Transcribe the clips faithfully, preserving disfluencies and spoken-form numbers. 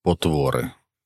Потвори.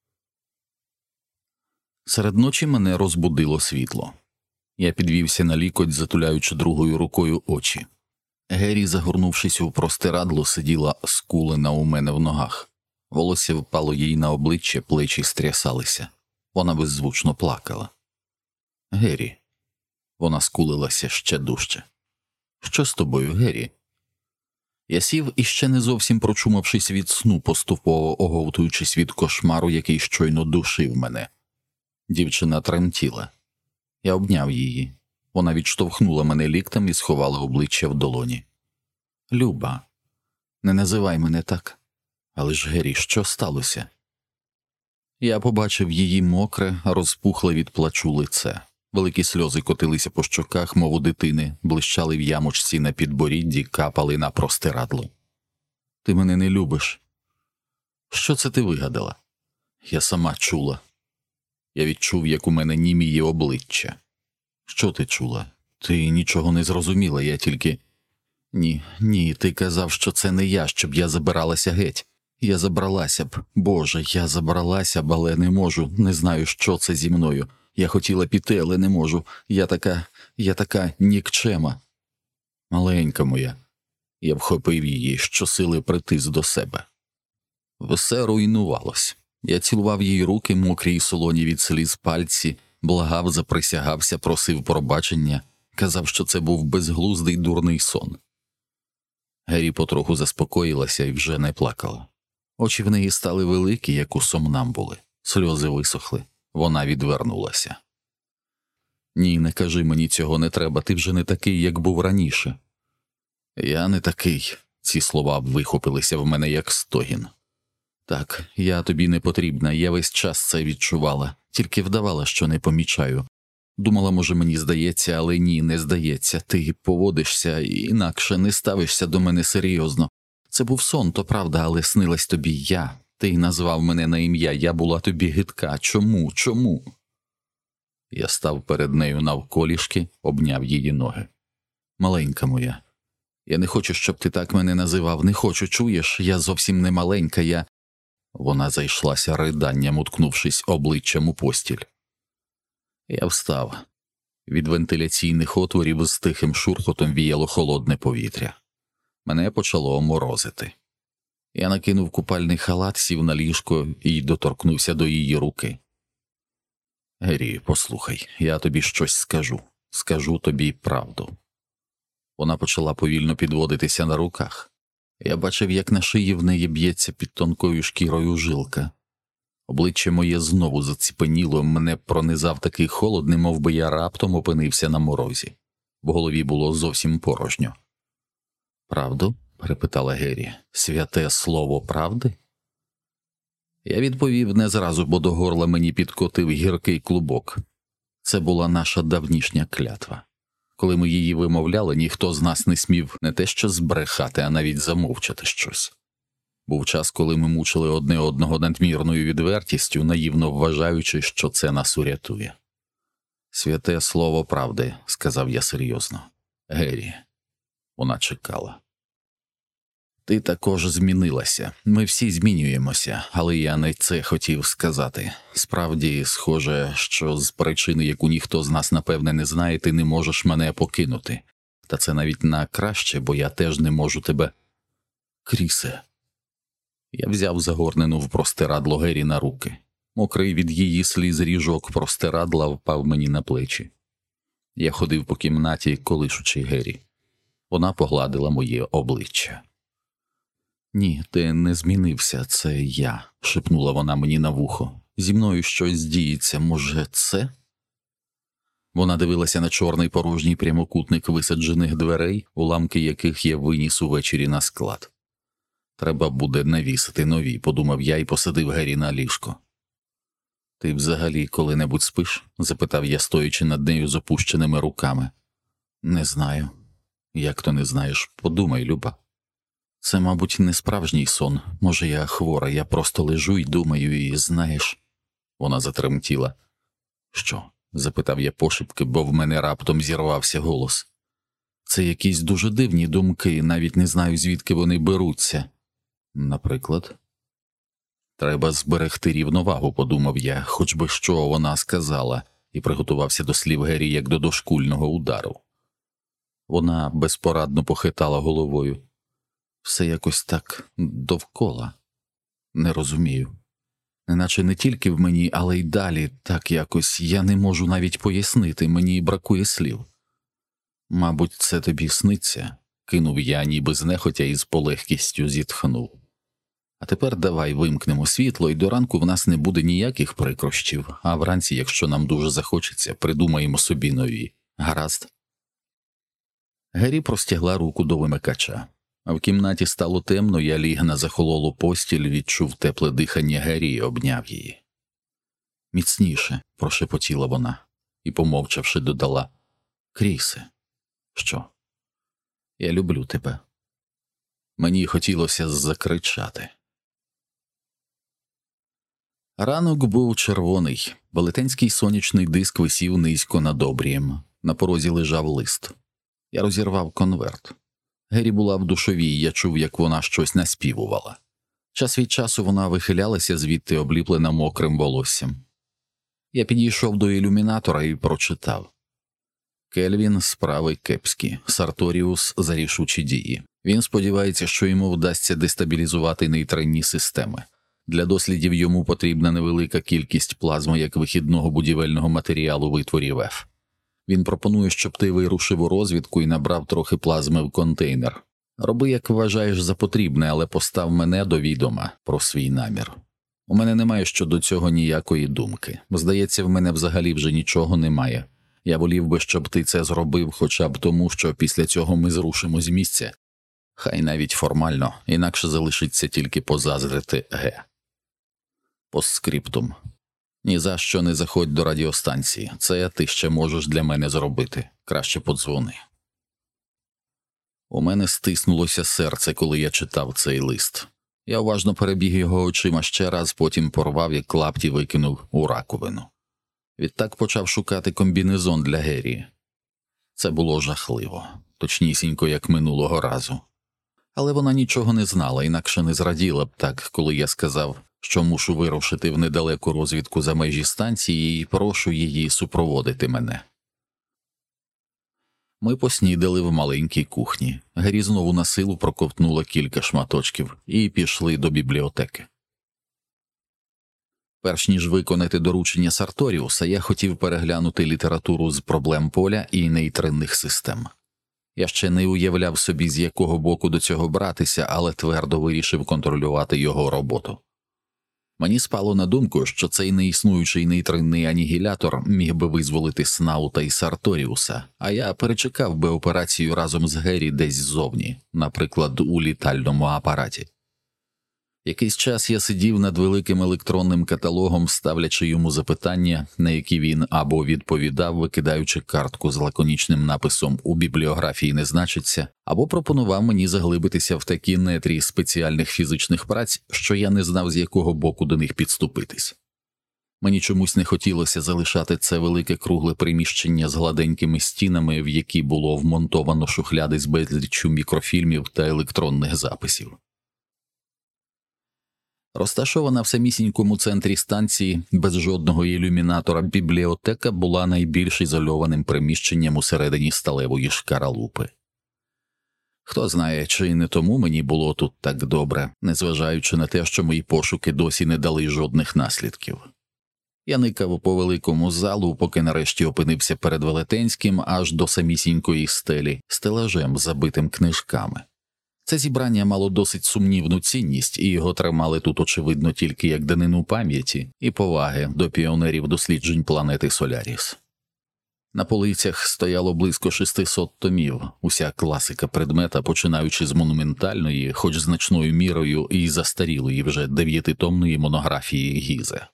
Серед ночі мене розбудило світло. Я підвівся на лікоть, затуляючи другою рукою очі. Гері, загорнувшись у простирадло, сиділа скулена у мене в ногах. Волосся впало їй на обличчя, плечі стрясалися. Вона беззвучно плакала. «Гері». Вона скулилася ще дужче. «Що з тобою, Гері?» Я сів, і ще не зовсім прочумавшись від сну, поступово оговтуючись від кошмару, який щойно душив мене. Дівчина тремтіла. Я обняв її. Вона відштовхнула мене ліктем і сховала обличчя в долоні. «Люба, не називай мене так. Але ж, Гері, що сталося?» Я побачив її мокре, розпухле від плачу лице. Великі сльози котилися по щоках, мов у дитини, блищали в ямочці на підборідді, капали на простирадло. «Ти мене не любиш». «Що це ти вигадала?» Я сама чула. Я відчув, як у мене німіє обличчя. «Що ти чула? Ти нічого не зрозуміла, я тільки...» «Ні, ні, ти казав, що це не я, щоб я забиралася геть. Я забралася б, Боже, я забралася б, але не можу, не знаю, що це зі мною. Я хотіла піти, але не можу. Я така, я така нікчема». «Маленька моя». Я вхопив її, щосили притис до себе. Все руйнувалось. Я цілував їй руки, мокрі й солоні від сліз пальці, благав, заприсягався, просив пробачення, казав, що це був безглуздий дурний сон. Гері потроху заспокоїлася і вже не плакала. Очі в неї стали великі, як у сомнамбули. Сльози висохли. Вона відвернулася. «Ні, не кажи мені цього, не треба, ти вже не такий, як був раніше». «Я не такий», ці слова вихопилися в мене як стогін. «Так, я тобі не потрібна, я весь час це відчувала, тільки вдавала, що не помічаю. Думала, може, мені здається, але ні, не здається. Ти поводишся інакше, не ставишся до мене серйозно. Це був сон, то правда, але снилась тобі я. Ти назвав мене на ім'я, я була тобі гидка. Чому? Чому?» Я став перед нею навколішки, обняв її ноги. «Маленька моя, я не хочу, щоб ти так мене називав, не хочу, чуєш? Я зовсім не маленька, я...» Вона зайшлася риданням, уткнувшись обличчям у постіль. Я встав. Від вентиляційних отворів з тихим шурхотом віяло холодне повітря. Мене почало морозити. Я накинув купальний халат, сів на ліжко і доторкнувся до її руки. «Гері, послухай, я тобі щось скажу. Скажу тобі правду». Вона почала повільно підводитися на руках. Я бачив, як на шиї в неї б'ється під тонкою шкірою жилка. Обличчя моє знову заціпеніло, мене пронизав такий холод, немов би я раптом опинився на морозі. В голові було зовсім порожньо. «Правду?» – перепитала Гері. «Святе слово правди?» Я відповів не зразу, бо до горла мені підкотив гіркий клубок. Це була наша давнішня клятва. Коли ми її вимовляли, ніхто з нас не смів не те що збрехати, а навіть замовчати щось. Був час, коли ми мучили одне одного надмірною відвертістю, наївно вважаючи, що це нас урятує. «Святе слово правди», – сказав я серйозно. «Гері». Вона чекала. «Ти також змінилася. Ми всі змінюємося, але я не це хотів сказати. Справді, схоже, що з причини, яку ніхто з нас, напевне, не знає, ти не можеш мене покинути. Та це навіть на краще, бо я теж не можу тебе...» «Крісе». Я взяв загорнену в простирадло Гері на руки. Мокрий від її сліз ріжок простирадла впав мені на плечі. Я ходив по кімнаті, колишучи Гері. Вона погладила моє обличчя. «Ні, ти не змінився, це я», – шепнула вона мені на вухо. «Зі мною щось діється, може, це?» Вона дивилася на чорний порожній прямокутник висаджених дверей, уламки яких я виніс увечері на склад. «Треба буде навісити нові», – подумав я і посадив Гері на ліжко. «Ти взагалі коли-небудь спиш?» – запитав я, стоячи над нею з опущеними руками. «Не знаю». «Як то не знаєш? Подумай, Люба. Це, мабуть, не справжній сон. Може, я хвора, я просто лежу і думаю, і знаєш...» Вона затремтіла. «Що?» – запитав я пошепки, бо в мене раптом зірвався голос. «Це якісь дуже дивні думки, навіть не знаю, звідки вони беруться». «Наприклад?» Треба зберегти рівновагу, подумав я, хоч би що вона сказала, і приготувався до слів Гері як до дошкульного удару. Вона безпорадно похитала головою. Все якось так довкола. Не розумію. Неначе не тільки в мені, але й далі так якось я не можу навіть пояснити, мені бракує слів. Мабуть, це тобі сниться, кинув я, ніби знехотя і з полегкістю зітхнув. А тепер давай вимкнемо світло, і до ранку в нас не буде ніяких прикрощів, а вранці, якщо нам дуже захочеться, придумаємо собі нові. Гаразд? Гері простягла руку до вимикача. А в кімнаті стало темно, я ліг на захололу постіль, відчув тепле дихання Гері і обняв її. «Міцніше», – прошепотіла вона, і, помовчавши, додала, «Крісе». «Що?» «Я люблю тебе». Мені хотілося закричати. Ранок був червоний, велетенський сонячний диск висів низько над обрієм, на порозі лежав лист. Я розірвав конверт. Гері була в душовій, я чув, як вона щось наспівувала. Час від часу вона вихилялася звідти, обліплена мокрим волоссям. Я підійшов до ілюмінатора і прочитав. Кельвін – справи кепські, Сарторіус – за рішучі дії. Він сподівається, що йому вдасться дестабілізувати нейтринні системи. Для дослідів йому потрібна невелика кількість плазми як вихідного будівельного матеріалу витворів F. Він пропонує, щоб ти вирушив у розвідку і набрав трохи плазми в контейнер. Роби, як вважаєш за потрібне, але постав мене до відома про свій намір. У мене немає щодо цього ніякої думки. Здається, в мене взагалі вже нічого немає. Я волів би, щоб ти це зробив хоча б тому, що після цього ми зрушимо з місця. Хай навіть формально, інакше залишиться тільки позаздрити Г. Постскриптум. Ні за що не заходь до радіостанції. Це ти ще можеш для мене зробити. Краще подзвони. У мене стиснулося серце, коли я читав цей лист. Я уважно перебіг його очима ще раз, потім порвав, як клапті викинув у раковину. Відтак почав шукати комбінезон для Гері. Це було жахливо, точнісінько, як минулого разу. Але вона нічого не знала, інакше не зраділа б так, коли я сказав, що мушу вирушити в недалеку розвідку за межі станції і прошу її супроводити мене. Ми поснідали в маленькій кухні. Гері знову на силу проковтнула кілька шматочків і пішли до бібліотеки. Перш ніж виконати доручення Сарторіуса, я хотів переглянути літературу з проблем поля і нейтринних систем. Я ще не уявляв собі, з якого боку до цього братися, але твердо вирішив контролювати його роботу. Мені спало на думку, що цей неіснуючий нейтринний анігілятор міг би визволити Снаута і Сарторіуса, а я перечекав би операцію разом з Гері десь ззовні, наприклад, у літальному апараті. Якийсь час я сидів над великим електронним каталогом, ставлячи йому запитання, на які він або відповідав, викидаючи картку з лаконічним написом «У бібліографії не значиться», або пропонував мені заглибитися в такі нетрі спеціальних фізичних праць, що я не знав, з якого боку до них підступитись. Мені чомусь не хотілося залишати це велике кругле приміщення з гладенькими стінами, в які було вмонтовано шухляди з безліччю мікрофільмів та електронних записів. Розташована в самісінькому центрі станції, без жодного ілюмінатора, бібліотека була найбільш ізольованим приміщенням усередині сталевої шкаралупи. Хто знає, чи не тому мені було тут так добре, незважаючи на те, що мої пошуки досі не дали жодних наслідків. Я никав по великому залу, поки нарешті опинився перед велетенським аж до самісінької стелі, стелажем, забитим книжками. Це зібрання мало досить сумнівну цінність, і його тримали тут, очевидно, тільки як данину пам'яті і поваги до піонерів досліджень планети Соляріс. На полицях стояло близько шестисот томів, уся класика предмета, починаючи з монументальної, хоч значною мірою і застарілої вже дев'ятитомної монографії Гізе.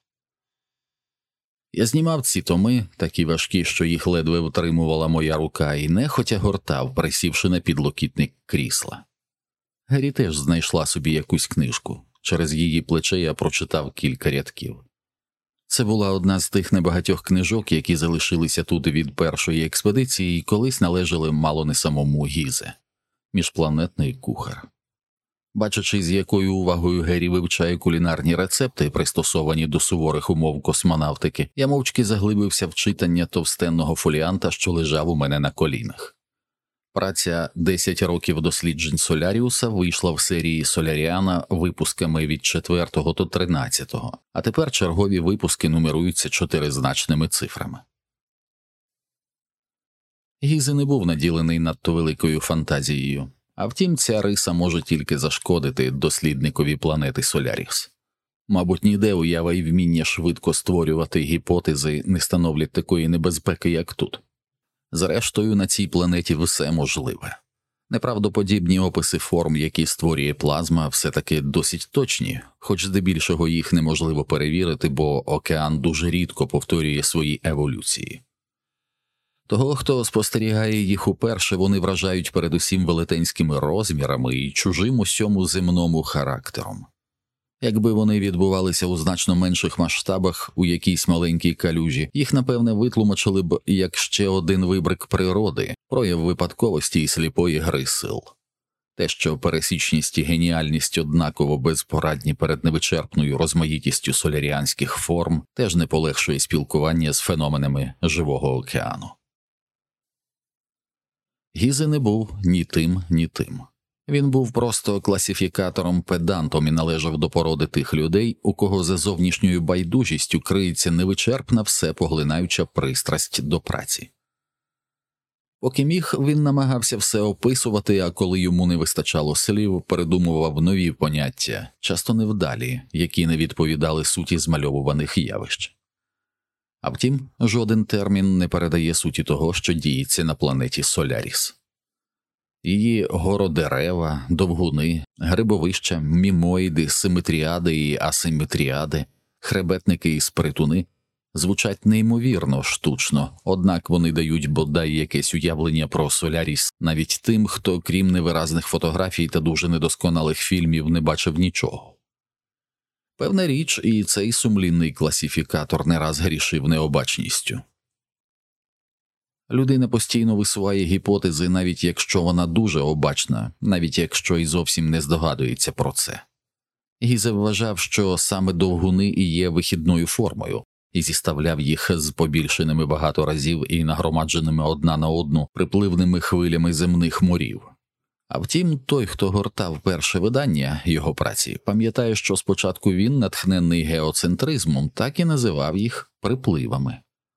Я знімав ці томи, такі важкі, що їх ледве втримувала моя рука, і нехотя гортав, присівши на підлокітник крісла. Гері теж знайшла собі якусь книжку. Через її плече я прочитав кілька рядків. Це була одна з тих небагатьох книжок, які залишилися тут від першої експедиції і колись належали мало не самому Гізе. Міжпланетний кухар. Бачачи, з якою увагою Геррі вивчає кулінарні рецепти, пристосовані до суворих умов космонавтики, я мовчки заглибився в читання товстенного фоліанта, що лежав у мене на колінах. Праця «десять років досліджень Соляріуса» вийшла в серії Соляріана випусками від четвертого до тринадцятого, а тепер чергові випуски нумеруються чотиризначними цифрами. Гізе не був наділений надто великою фантазією, а втім ця риса може тільки зашкодити дослідникові планети Соляріс. Мабуть, ніде уява і вміння швидко створювати гіпотези не становлять такої небезпеки, як тут. Зрештою, на цій планеті все можливе. Неправдоподібні описи форм, які створює плазма, все-таки досить точні, хоч здебільшого їх неможливо перевірити, бо океан дуже рідко повторює свої еволюції. Того, хто спостерігає їх уперше, вони вражають передусім велетенськими розмірами і чужим усьому земному характером. Якби вони відбувалися у значно менших масштабах у якійсь маленькій калюжі, їх, напевне, витлумачили б як ще один вибрик природи, прояв випадковості і сліпої гри сил. Те, що пересічність і геніальність однаково безпорадні перед невичерпною розмаїтістю соляріанських форм, теж не полегшує спілкування з феноменами живого океану. Гізе не був ні тим, ні тим. Він був просто класифікатором-педантом і належав до породи тих людей, у кого за зовнішньою байдужістю криється невичерпна всепоглинаюча пристрасть до праці. Поки міг, він намагався все описувати, а коли йому не вистачало слів, передумував нові поняття, часто невдалі, які не відповідали суті змальовуваних явищ. А втім, жоден термін не передає суті того, що діється на планеті Соляріс. Її городерева, довгуни, грибовища, мімоїди, симетріади і асиметріади, хребетники і спритуни звучать неймовірно штучно, однак вони дають бодай якесь уявлення про Соляріс навіть тим, хто, крім невиразних фотографій та дуже недосконалих фільмів, не бачив нічого. Певна річ, і цей сумлінний класифікатор не раз грішив необачністю. Людина постійно висуває гіпотези, навіть якщо вона дуже обачна, навіть якщо і зовсім не здогадується про це. Гізе вважав, що саме довгуни і є вихідною формою, і зіставляв їх з побільшеними багато разів і нагромадженими одна на одну припливними хвилями земних морів. А втім, той, хто гортав перше видання його праці, пам'ятає, що спочатку він, натхненний геоцентризмом, так і називав їх припливами.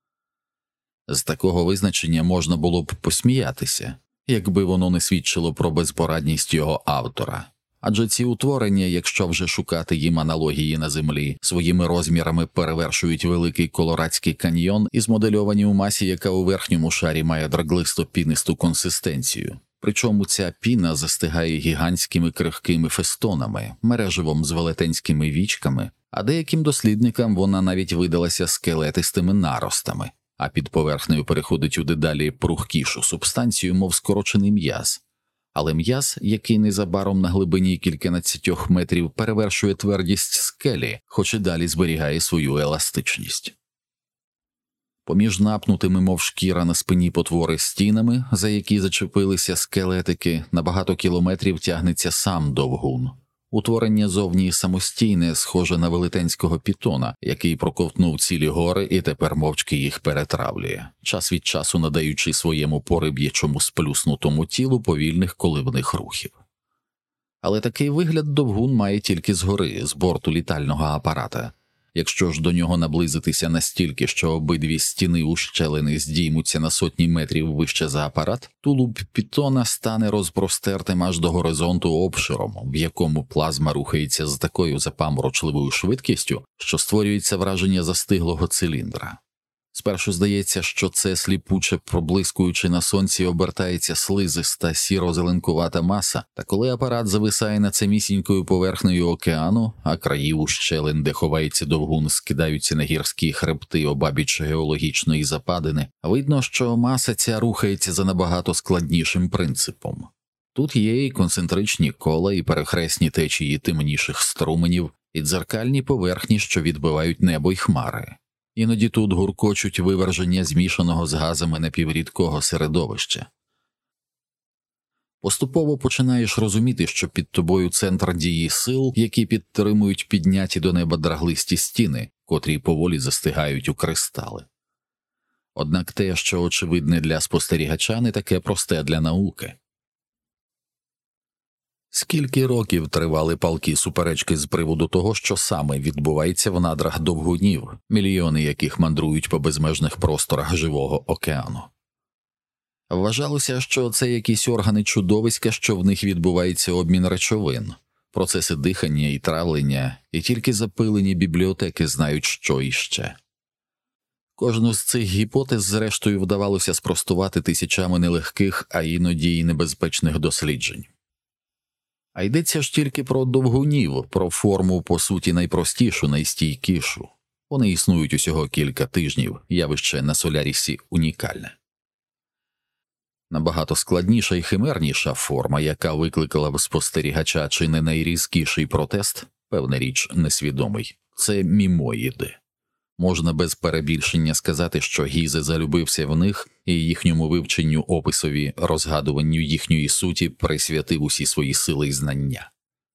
З такого визначення можна було б посміятися, якби воно не свідчило про безпорадність його автора. Адже ці утворення, якщо вже шукати їм аналогії на землі, своїми розмірами перевершують великий Колорадський каньйон і змодельовані у масі, яка у верхньому шарі має драглисто-пінисту консистенцію. Причому ця піна застигає гігантськими крихкими фестонами, мереживом з велетенськими вічками, а деяким дослідникам вона навіть видалася скелетистими наростами, а під поверхнею переходить у дедалі прухкішу субстанцію, мов скорочений м'яз. Але м'яз, який незабаром на глибині кільканадцятьох метрів перевершує твердість скелі, хоч і далі зберігає свою еластичність. Поміж напнутими, мов шкіра на спині потвори стінами, за які зачепилися скелетики, на багато кілометрів тягнеться сам довгун. Утворення зовні самостійне, схоже на велетенського пітона, який проковтнув цілі гори і тепер мовчки їх перетравлює, час від часу надаючи своєму пориб'ячому сплюснутому тілу повільних коливних рухів. Але такий вигляд довгун має тільки згори, з борту літального апарата. Якщо ж до нього наблизитися настільки, що обидві стіни ущелини здіймуться на сотні метрів вище за апарат, тулуб пітона стане розпростертим аж до горизонту обширом, в якому плазма рухається з такою запаморочливою швидкістю, що створюється враження застиглого циліндра. Спершу здається, що це сліпуче, проблискуючи на сонці, обертається слизиста сіро-зеленкувата маса, та коли апарат зависає над самісінькою поверхнею океану, а краї ущелин, де ховається довгун, скидаються на гірські хребти обабіч геологічної западини, видно, що маса ця рухається за набагато складнішим принципом. Тут є і концентричні кола, і перехресні течії темніших струменів, і дзеркальні поверхні, що відбивають небо й хмари. Іноді тут гуркочуть виверження змішаного з газами напіврідкого середовища. Поступово починаєш розуміти, що під тобою центр дії сил, які підтримують підняті до неба драглисті стіни, котрі поволі застигають у кристали. Однак те, що очевидне для спостерігача, не таке просте для науки. Скільки років тривали палкі суперечки з приводу того, що саме відбувається в надрах довгунів, мільйони яких мандрують по безмежних просторах живого океану. Вважалося, що це якісь органи чудовиська, що в них відбувається обмін речовин, процеси дихання і травлення, і тільки запилені бібліотеки знають, що іще. Кожну з цих гіпотез, зрештою, вдавалося спростувати тисячами нелегких, а іноді й небезпечних досліджень. А йдеться ж тільки про довгунів, про форму, по суті, найпростішу, найстійкішу. Вони існують усього кілька тижнів, явище на Солярісі унікальне. Набагато складніша і химерніша форма, яка викликала в спостерігача чи не найрізкіший протест, певна річ, несвідомий, це мімоїди. Можна без перебільшення сказати, що Гізе залюбився в них і їхньому вивченню, описові, розгадуванню їхньої суті присвятив усі свої сили й знання.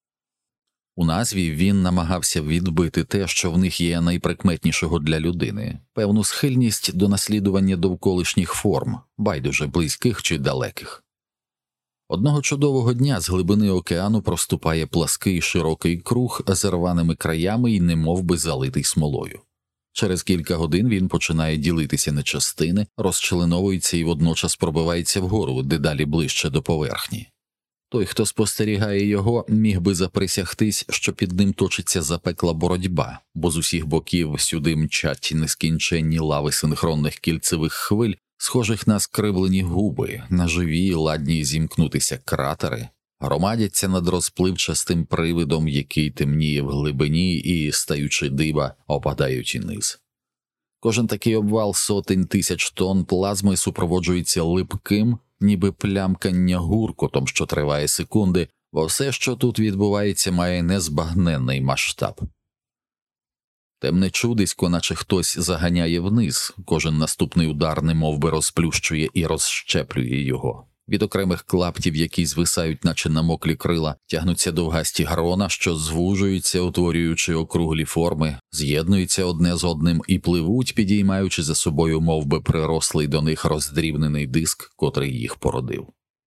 У назві він намагався відбити те, що в них є найприкметнішого для людини – певну схильність до наслідування довколишніх форм, байдуже близьких чи далеких. Одного чудового дня з глибини океану проступає плаский широкий круг з рваними краями і немовби залитий смолою. Через кілька годин він починає ділитися на частини, розчленовується і водночас пробивається вгору, дедалі ближче до поверхні. Той, хто спостерігає його, міг би заприсягтись, що під ним точиться запекла боротьба, бо з усіх боків сюди мчать нескінченні лави синхронних кільцевих хвиль, схожих на скривлені губи, на живі, ладні зімкнутися кратери, громадяться над розпливчастим привидом, який темніє в глибині і, стаючи дива, опадають униз. Кожен такий обвал сотень тисяч тонн плазми супроводжується липким, ніби плямкання гуркотом, що триває секунди, бо все, що тут відбувається, має незбагненний масштаб. Темне чудисько, наче хтось заганяє вниз, кожен наступний удар немовби розплющує і розщеплює його. Від окремих клаптів, які звисають, наче намоклі крила, тягнуться довгасті грона, що звужуються, утворюючи округлі форми, з'єднуються одне з одним і пливуть, підіймаючи за собою мовби прирослий до них роздрібнений диск, котрий їх породив.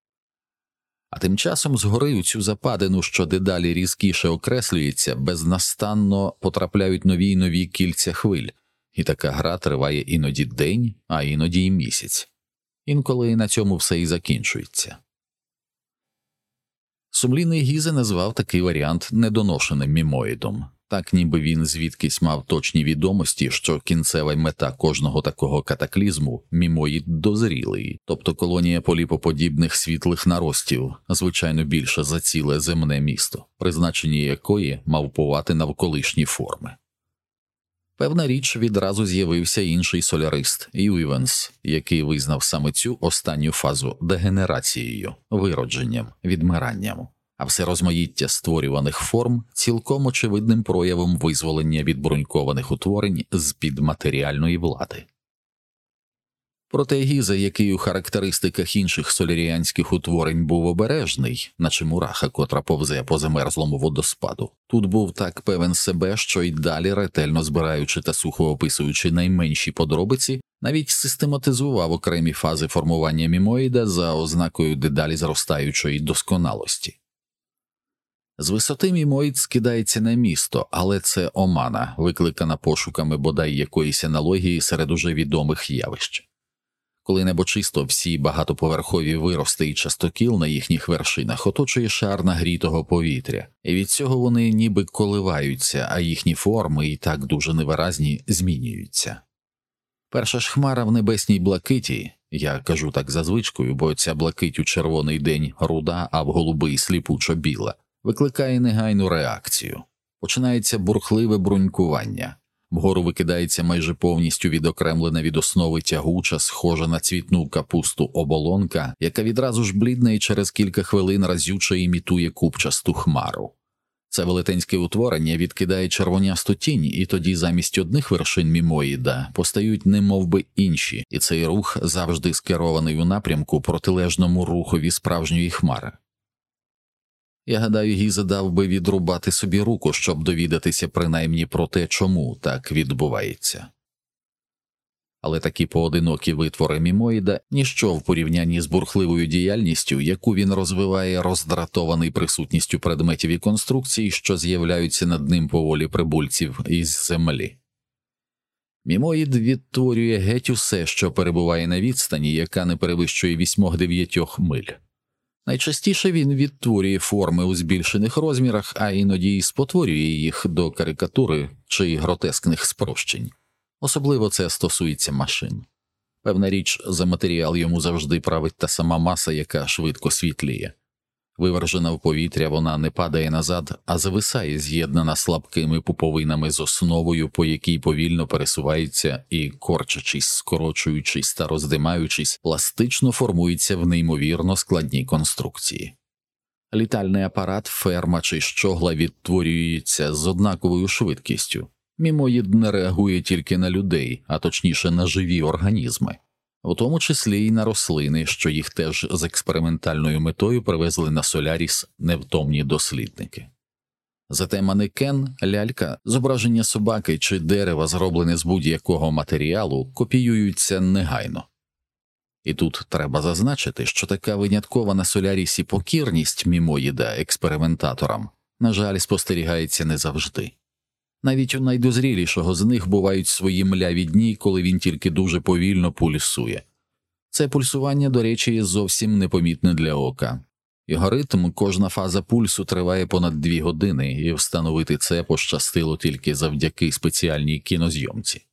А тим часом згори у цю западину, що дедалі різкіше окреслюється, безнастанно потрапляють нові й нові кільця хвиль, і така гра триває іноді день, а іноді й місяць. Інколи на цьому все і закінчується. Сумлінний Гізе назвав такий варіант недоношеним мімоїдом, так ніби він звідкись мав точні відомості, що кінцева мета кожного такого катаклізму – мімоїд дозрілий, тобто колонія поліпоподібних світлих наростів, звичайно більше за ціле земне місто, призначення якої мавпувати навколишні форми. Певна річ, відразу з'явився інший солярист – Юйвенс, який визнав саме цю останню фазу дегенерацією, виродженням, відмиранням, а все розмаїття створюваних форм – цілком очевидним проявом визволення від брунькованих утворень з-під матеріальної влади. Проте Гізе, який у характеристиках інших соляріанських утворень був обережний, наче мураха, котра повзе по замерзлому водоспаду, тут був так певен себе, що й далі, ретельно збираючи та сухо описуючи найменші подробиці, навіть систематизував окремі фази формування мімоїда за ознакою дедалі зростаючої досконалості. З висоти мімоїд скидається на місто, але це омана, викликана пошуками бодай якоїсь аналогії серед уже відомих явищ. Коли небо чисто, всі багатоповерхові вирости і частокіл на їхніх вершинах оточує шар нагрітого повітря, і від цього вони ніби коливаються, а їхні форми, і так дуже невиразні, змінюються. Перша ж хмара в небесній блакиті, я кажу так за звичкою, бо ця блакить у червоний день руда, а в голубий сліпучо біла, викликає негайну реакцію. Починається бурхливе брунькування. Вгору викидається майже повністю відокремлена від основи тягуча, схожа на цвітну капусту оболонка, яка відразу ж блідна і через кілька хвилин разюче імітує купчасту хмару. Це велетенське утворення відкидає червонясту тінь, і тоді замість одних вершин мімоїда постають немовби інші, і цей рух завжди скерований у напрямку протилежному рухові справжньої хмари. Я гадаю, Гіза дав би відрубати собі руку, щоб довідатися принаймні про те, чому так відбувається. Але такі поодинокі витвори мімоїда – ніщо в порівнянні з бурхливою діяльністю, яку він розвиває, роздратований присутністю предметів і конструкцій, що з'являються над ним по волі прибульців із землі. Мімоїд відтворює геть усе, що перебуває на відстані, яка не перевищує вісьмох-дев'ятьох миль. Найчастіше він відтворює форми у збільшених розмірах, а іноді й спотворює їх до карикатури чи гротескних спрощень. Особливо це стосується машин. Певна річ, за матеріал йому завжди править та сама маса, яка швидко світліє. Вивержена в повітря, вона не падає назад, а зависає, з'єднана слабкими пуповинами з основою, по якій повільно пересувається і, корчачись, скорочуючись та роздимаючись, пластично формується в неймовірно складній конструкції. Літальний апарат, ферма чи щогла відтворюється з однаковою швидкістю. Мімоїд не реагує тільки на людей, а точніше на живі організми, у тому числі й на рослини, що їх теж з експериментальною метою привезли на Соляріс невтомні дослідники. Зате манекен, лялька, зображення собаки чи дерева, зроблене з будь-якого матеріалу, копіюються негайно. І тут треба зазначити, що така виняткова на Солярісі покірність мімоїда експериментаторам, на жаль, спостерігається не завжди. Навіть у найдозрілішого з них бувають свої мляві дні, коли він тільки дуже повільно пульсує. Це пульсування, до речі, зовсім непомітне для ока. Його ритм, кожна фаза пульсу триває понад дві години, і встановити це пощастило тільки завдяки спеціальній кінозйомці.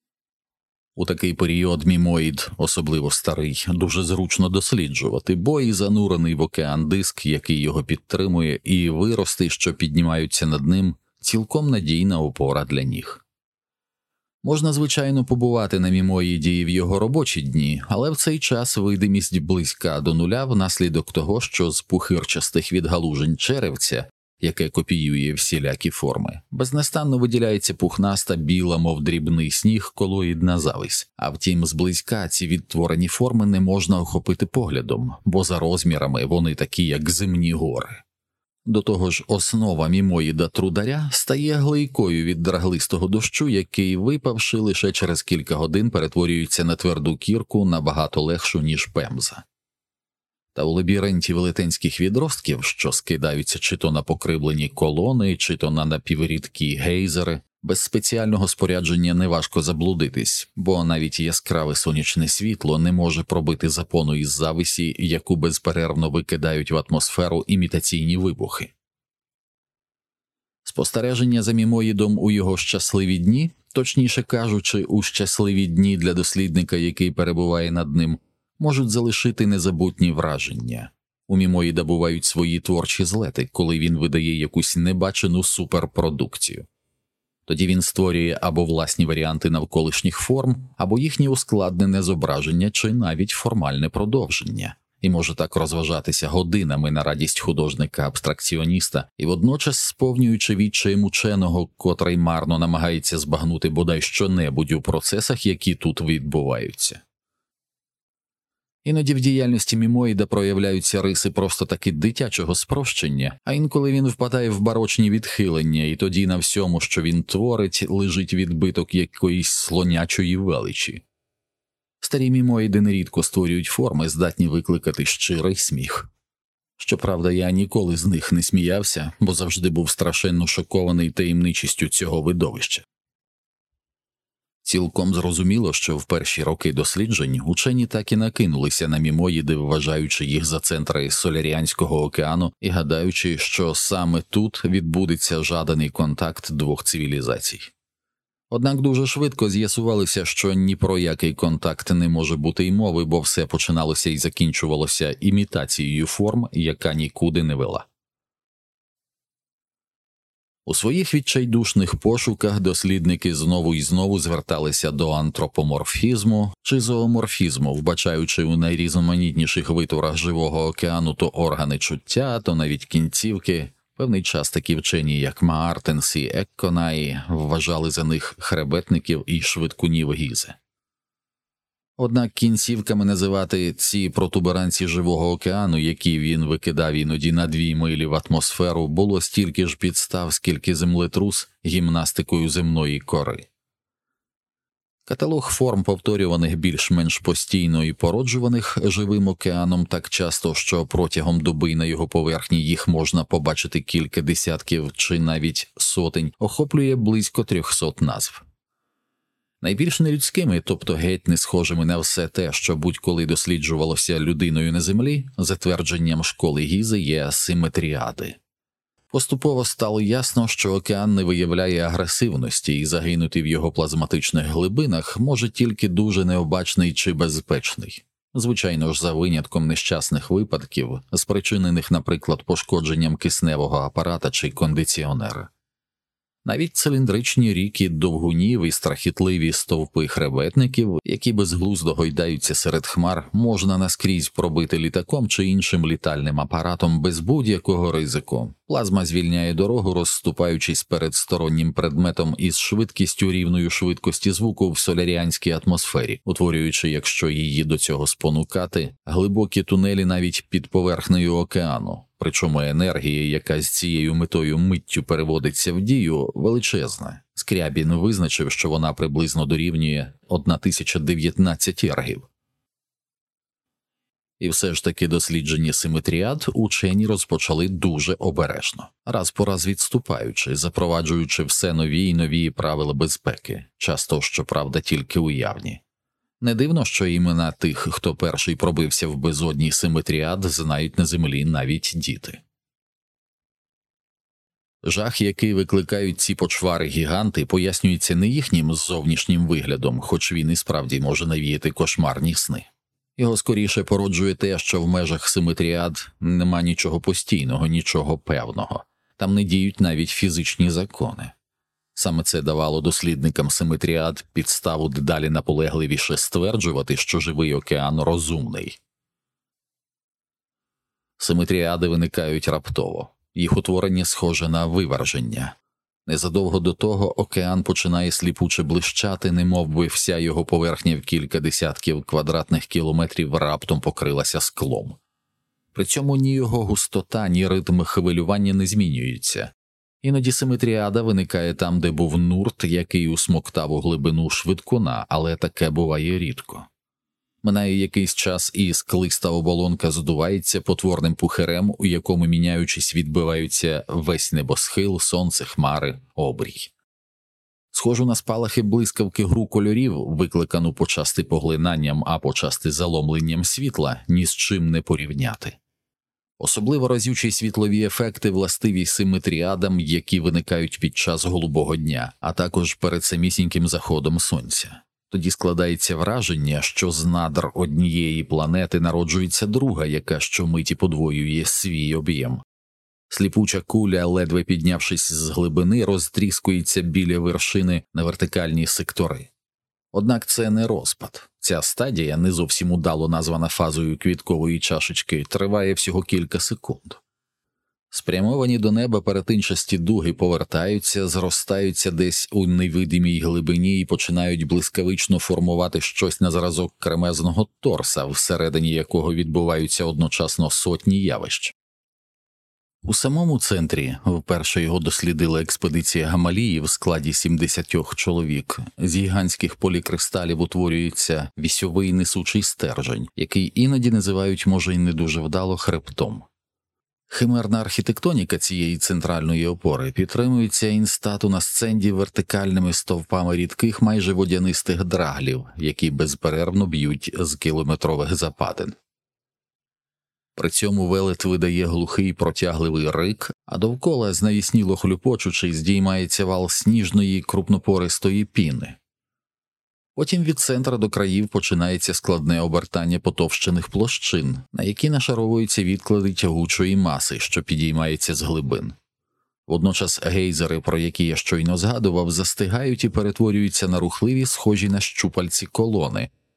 У такий період мімоїд, особливо старий, дуже зручно досліджувати, бо і занурений в океан диск, який його підтримує, і вирости, що піднімаються над ним, цілком надійна опора для ніг. Можна, звичайно, побувати на мімоїді і в його робочі дні, але в цей час видимість близька до нуля внаслідок того, що з пухирчастих відгалужень черевця, яке копіює всілякі форми, безнастанно виділяється пухнаста біла, мов дрібний сніг, колоїдна завись. А втім, зблизька ці відтворені форми не можна охопити поглядом, бо за розмірами вони такі, як земні гори. До того ж, основа мімоїда трударя стає глейкою від драглистого дощу, який, випавши лише через кілька годин, перетворюється на тверду кірку набагато легшу, ніж пемза. Та у лабіринті велетенських відростків, що скидаються чи то на покривлені колони, чи то на напіврідкі гейзери, без спеціального спорядження неважко заблудитись, бо навіть яскраве сонячне світло не може пробити запону із зависі, яку безперервно викидають в атмосферу імітаційні вибухи. Спостереження за мімоїдом у його щасливі дні, точніше кажучи, у щасливі дні для дослідника, який перебуває над ним, можуть залишити незабутні враження. У мімоїда бувають свої творчі злети, коли він видає якусь небачену суперпродукцію. Тоді він створює або власні варіанти навколишніх форм, або їхнє ускладнене зображення чи навіть формальне продовження, і може так розважатися годинами на радість художника-абстракціоніста і водночас сповнюючи відчаєм ученого, котрий марно намагається збагнути бодай що-небудь у процесах, які тут відбуваються. Іноді в діяльності мімоїда проявляються риси просто таки дитячого спрощення, а інколи він впадає в барочні відхилення, і тоді на всьому, що він творить, лежить відбиток якоїсь слонячої величі. Старі мімоїди нерідко створюють форми, здатні викликати щирий сміх. Щоправда, я ніколи з них не сміявся, бо завжди був страшенно шокований таємничістю цього видовища. Цілком зрозуміло, що в перші роки досліджень учені так і накинулися на мімоїди, вважаючи їх за центри Соляріанського океану і гадаючи, що саме тут відбудеться жаданий контакт двох цивілізацій. Однак дуже швидко з'ясувалося, що ні про який контакт не може бути й мови, бо все починалося і закінчувалося імітацією форм, яка нікуди не вела. У своїх відчайдушних пошуках дослідники знову і знову зверталися до антропоморфізму чи зооморфізму, вбачаючи у найрізноманітніших витворах живого океану то органи чуття, то навіть кінцівки, Певний час такі вчені, як Маартенс і Екконаї, вважали за них хребетників і швидкунів Гізи. Однак кінцівками називати ці протуберанці живого океану, які він викидав іноді на дві милі в атмосферу, було стільки ж підстав, скільки землетрус гімнастикою земної кори. Каталог форм, повторюваних більш-менш постійно і породжуваних живим океаном так часто, що протягом доби на його поверхні їх можна побачити кілька десятків чи навіть сотень, охоплює близько трьохсот назв. Найбільш нелюдськими, тобто геть не схожими на все те, що будь-коли досліджувалося людиною на Землі, за твердженням школи Гізи є симетріади. Поступово стало ясно, що океан не виявляє агресивності і загинути в його плазматичних глибинах може тільки дуже необачний чи безпечний. Звичайно ж, за винятком нещасних випадків, спричинених, наприклад, пошкодженням кисневого апарата чи кондиціонера. Навіть циліндричні ріки довгунів і страхітливі стовпи хребетників, які безглуздо гойдаються серед хмар, можна наскрізь пробити літаком чи іншим літальним апаратом без будь-якого ризику. Плазма звільняє дорогу, розступаючись перед стороннім предметом із швидкістю рівною швидкості звуку в соляріанській атмосфері, утворюючи, якщо її до цього спонукати, глибокі тунелі навіть під поверхнею океану. Причому енергія, яка з цією метою миттю переводиться в дію, величезна. Скрябін визначив, що вона приблизно дорівнює тисячі дев'ятнадцять ергів. І все ж таки дослідження симетріад учені розпочали дуже обережно, раз по раз відступаючи, запроваджуючи все нові й нові правила безпеки, часто, щоправда, тільки уявні. Не дивно, що імена тих, хто перший пробився в безодній симетріад, знають на землі навіть діти. Жах, який викликають ці почвари-гіганти, пояснюється не їхнім зовнішнім виглядом, хоч він і справді може навіяти кошмарні сни. Його скоріше породжує те, що в межах симетріад нема нічого постійного, нічого певного. Там не діють навіть фізичні закони. Саме це давало дослідникам симетріад підставу дедалі наполегливіше стверджувати, що живий океан розумний. Симетріади виникають раптово. Їх утворення схоже на виверження. Незадовго до того океан починає сліпуче блищати, немов би вся його поверхня в кілька десятків квадратних кілометрів раптом покрилася склом. При цьому ні його густота, ні ритм хвилювання не змінюються. Іноді симетріада виникає там, де був нурт, який усмоктав у глибину швидкуна, але таке буває рідко. Минає якийсь час, і склиста оболонка здувається потворним пухирем, у якому, міняючись, відбиваються весь небосхил, сонце, хмари, обрій. Схожу на спалахи блискавки гру кольорів, викликану почасти поглинанням, а почасти заломленням світла, ні з чим не порівняти. Особливо разючі світлові ефекти властиві симетріадам, які виникають під час голубого дня, а також перед самісіньким заходом сонця. Тоді складається враження, що з надр однієї планети народжується друга, яка щомиті подвоює свій об'єм. Сліпуча куля, ледве піднявшись з глибини, розтріскується біля вершини на вертикальні сектори. Однак це не розпад. Ця стадія, не зовсім удало названа фазою квіткової чашечки, триває всього кілька секунд. Спрямовані до неба перетинчасті дуги повертаються, зростаються десь у невидимій глибині і починають блискавично формувати щось на зразок кремезного торса, всередині якого відбуваються одночасно сотні явищ. У самому центрі, вперше його дослідила експедиція Гамалії в складі сімдесят чоловік, з гігантських полікристалів утворюється вісьовий несучий стержень, який іноді називають, може й не дуже вдало, хребтом. Химерна архітектоніка цієї центральної опори підтримується інстату на сценді вертикальними стовпами рідких майже водянистих драглів, які безперервно б'ють з кілометрових западин. При цьому велет видає глухий протягливий рик, а довкола, знавісніло хлюпочучи, здіймається вал сніжної крупнопористої піни. Потім від центра до країв починається складне обертання потовщених площин, на які нашаровуються відклади тягучої маси, що підіймається з глибин. Водночас гейзери, про які я щойно згадував, застигають і перетворюються на рухливі, схожі на щупальці колони,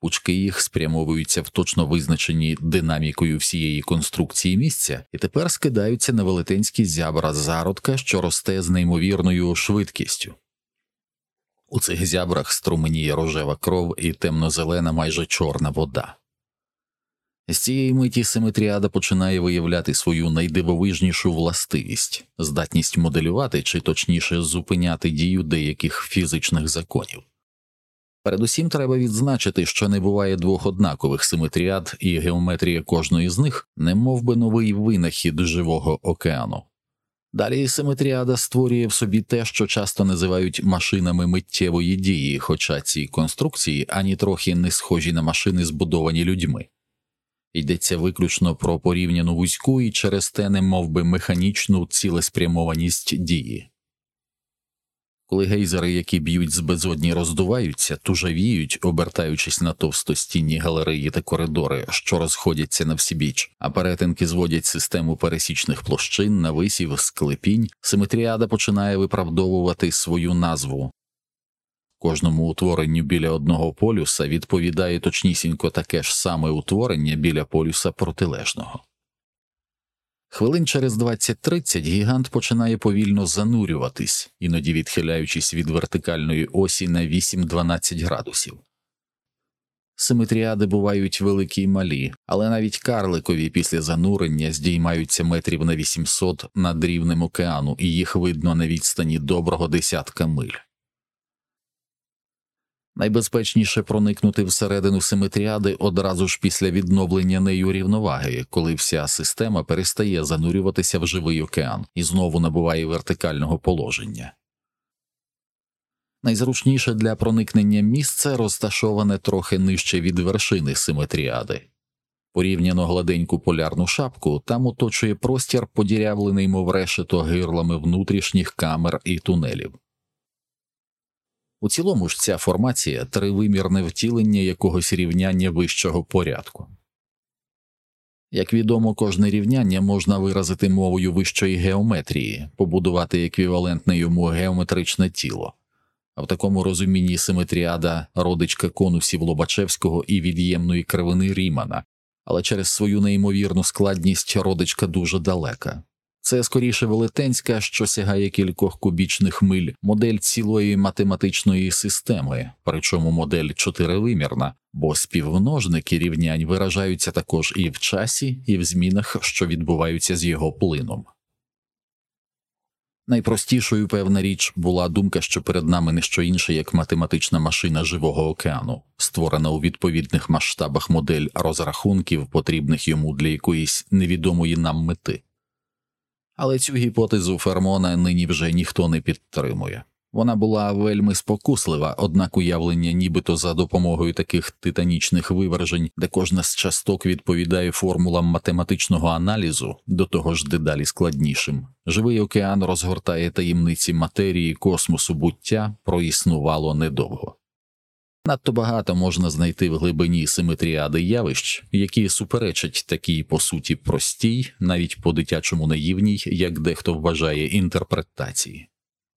Пучки їх спрямовуються в точно визначені динамікою всієї конструкції місця і тепер скидаються на велетенські зябра зародка, що росте з неймовірною швидкістю. У цих зябрах струменіє рожева кров і темно-зелена, майже чорна вода. З цієї миті симетріада починає виявляти свою найдивовижнішу властивість – здатність моделювати, чи точніше зупиняти дію деяких фізичних законів. Передусім треба відзначити, що не буває двох однакових симетріад, і геометрія кожної з них – немовби новий винахід живого океану. Далі симетріада створює в собі те, що часто називають машинами миттєвої дії, хоча ці конструкції ані трохи не схожі на машини, збудовані людьми. Йдеться виключно про порівняну вузьку і через те немовби механічну цілеспрямованість дії. Коли гейзери, які б'ють з безодні, роздуваються, тужавіють, обертаючись на товстостінні галереї та коридори, що розходяться на всібіч, а перетинки зводять систему пересічних площин, нависів, склепінь, симетріада починає виправдовувати свою назву. Кожному утворенню біля одного полюса відповідає точнісінько таке ж саме утворення біля полюса протилежного. Хвилин через двадцять-тридцять гігант починає повільно занурюватись, іноді відхиляючись від вертикальної осі на вісім-дванадцять градусів. Симетріади бувають великі й малі, але навіть карликові після занурення здіймаються метрів на вісімсот над рівнем океану, і їх видно на відстані доброго десятка миль. Найбезпечніше проникнути всередину симетріади одразу ж після відновлення нею рівноваги, коли вся система перестає занурюватися в живий океан і знову набуває вертикального положення. Найзручніше для проникнення місце розташоване трохи нижче від вершини симетріади. Порівняно гладеньку полярну шапку там оточує простір, подірявлений мов решето гирлами внутрішніх камер і тунелів. У цілому ж ця формація – тривимірне втілення якогось рівняння вищого порядку. Як відомо, кожне рівняння можна виразити мовою вищої геометрії, побудувати еквівалентне йому геометричне тіло. А в такому розумінні симетріада – родичка конусів Лобачевського і від'ємної кривини Рімана, але через свою неймовірну складність родичка дуже далека. Це скоріше велетенська, що сягає кількох кубічних миль, модель цілої математичної системи, причому модель чотиривимірна, бо співмножники рівнянь виражаються також і в часі, і в змінах, що відбуваються з його плином. Найпростішою, певна річ, була думка, що перед нами не що інше, як математична машина живого океану, створена у відповідних масштабах модель розрахунків, потрібних йому для якоїсь невідомої нам мети. Але цю гіпотезу Фермона нині вже ніхто не підтримує. Вона була вельми спокуслива, однак уявлення нібито за допомогою таких титанічних вивержень, де кожна з часток відповідає формулам математичного аналізу, до того ж дедалі складнішим. Живий океан розгортає таємниці матерії, космосу, буття, проіснувало недовго. Надто багато можна знайти в глибині симетріади явищ, які суперечать такій, по суті, простій, навіть по-дитячому наївній, як дехто вважає, інтерпретації.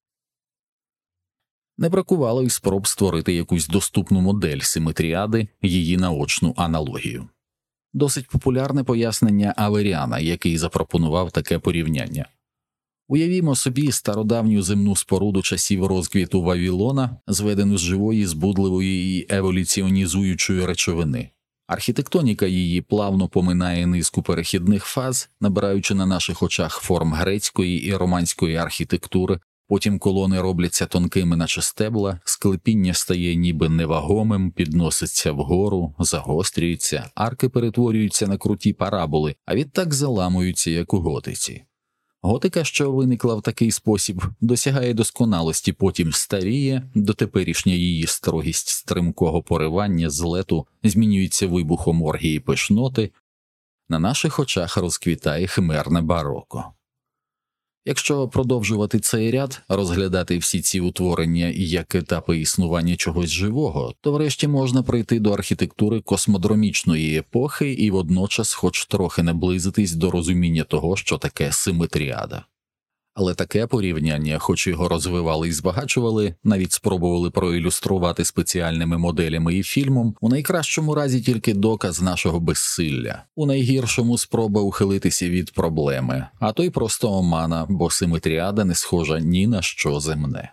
Не бракувало й спроб створити якусь доступну модель симетріади, її наочну аналогію. Досить популярне пояснення Аверіана, який запропонував таке порівняння. Уявімо собі стародавню земну споруду часів розквіту Вавілона, зведену з живої, збудливої і еволюціонізуючої речовини. Архітектоніка її плавно поминає низку перехідних фаз, набираючи на наших очах форм грецької і романської архітектури, потім колони робляться тонкими, наче стебла, склепіння стає ніби невагомим, підноситься вгору, загострюється, арки перетворюються на круті параболи, а відтак заламуються, як у готиці. Готика, що виникла в такий спосіб, досягає досконалості, потім старіє, дотеперішня її строгість стримкого поривання, злету змінюється вибухом оргії пишноти, на наших очах розквітає химерне бароко. Якщо продовжувати цей ряд, розглядати всі ці утворення як етапи існування чогось живого, то врешті можна прийти до архітектури космодромічної епохи і водночас хоч трохи наблизитись до розуміння того, що таке симетріада. Але таке порівняння, хоч його розвивали і збагачували, навіть спробували проілюструвати спеціальними моделями і фільмом, у найкращому разі тільки доказ нашого безсилля, у найгіршому спроба ухилитися від проблеми, а то й просто омана, бо симетріада не схожа ні на що земне.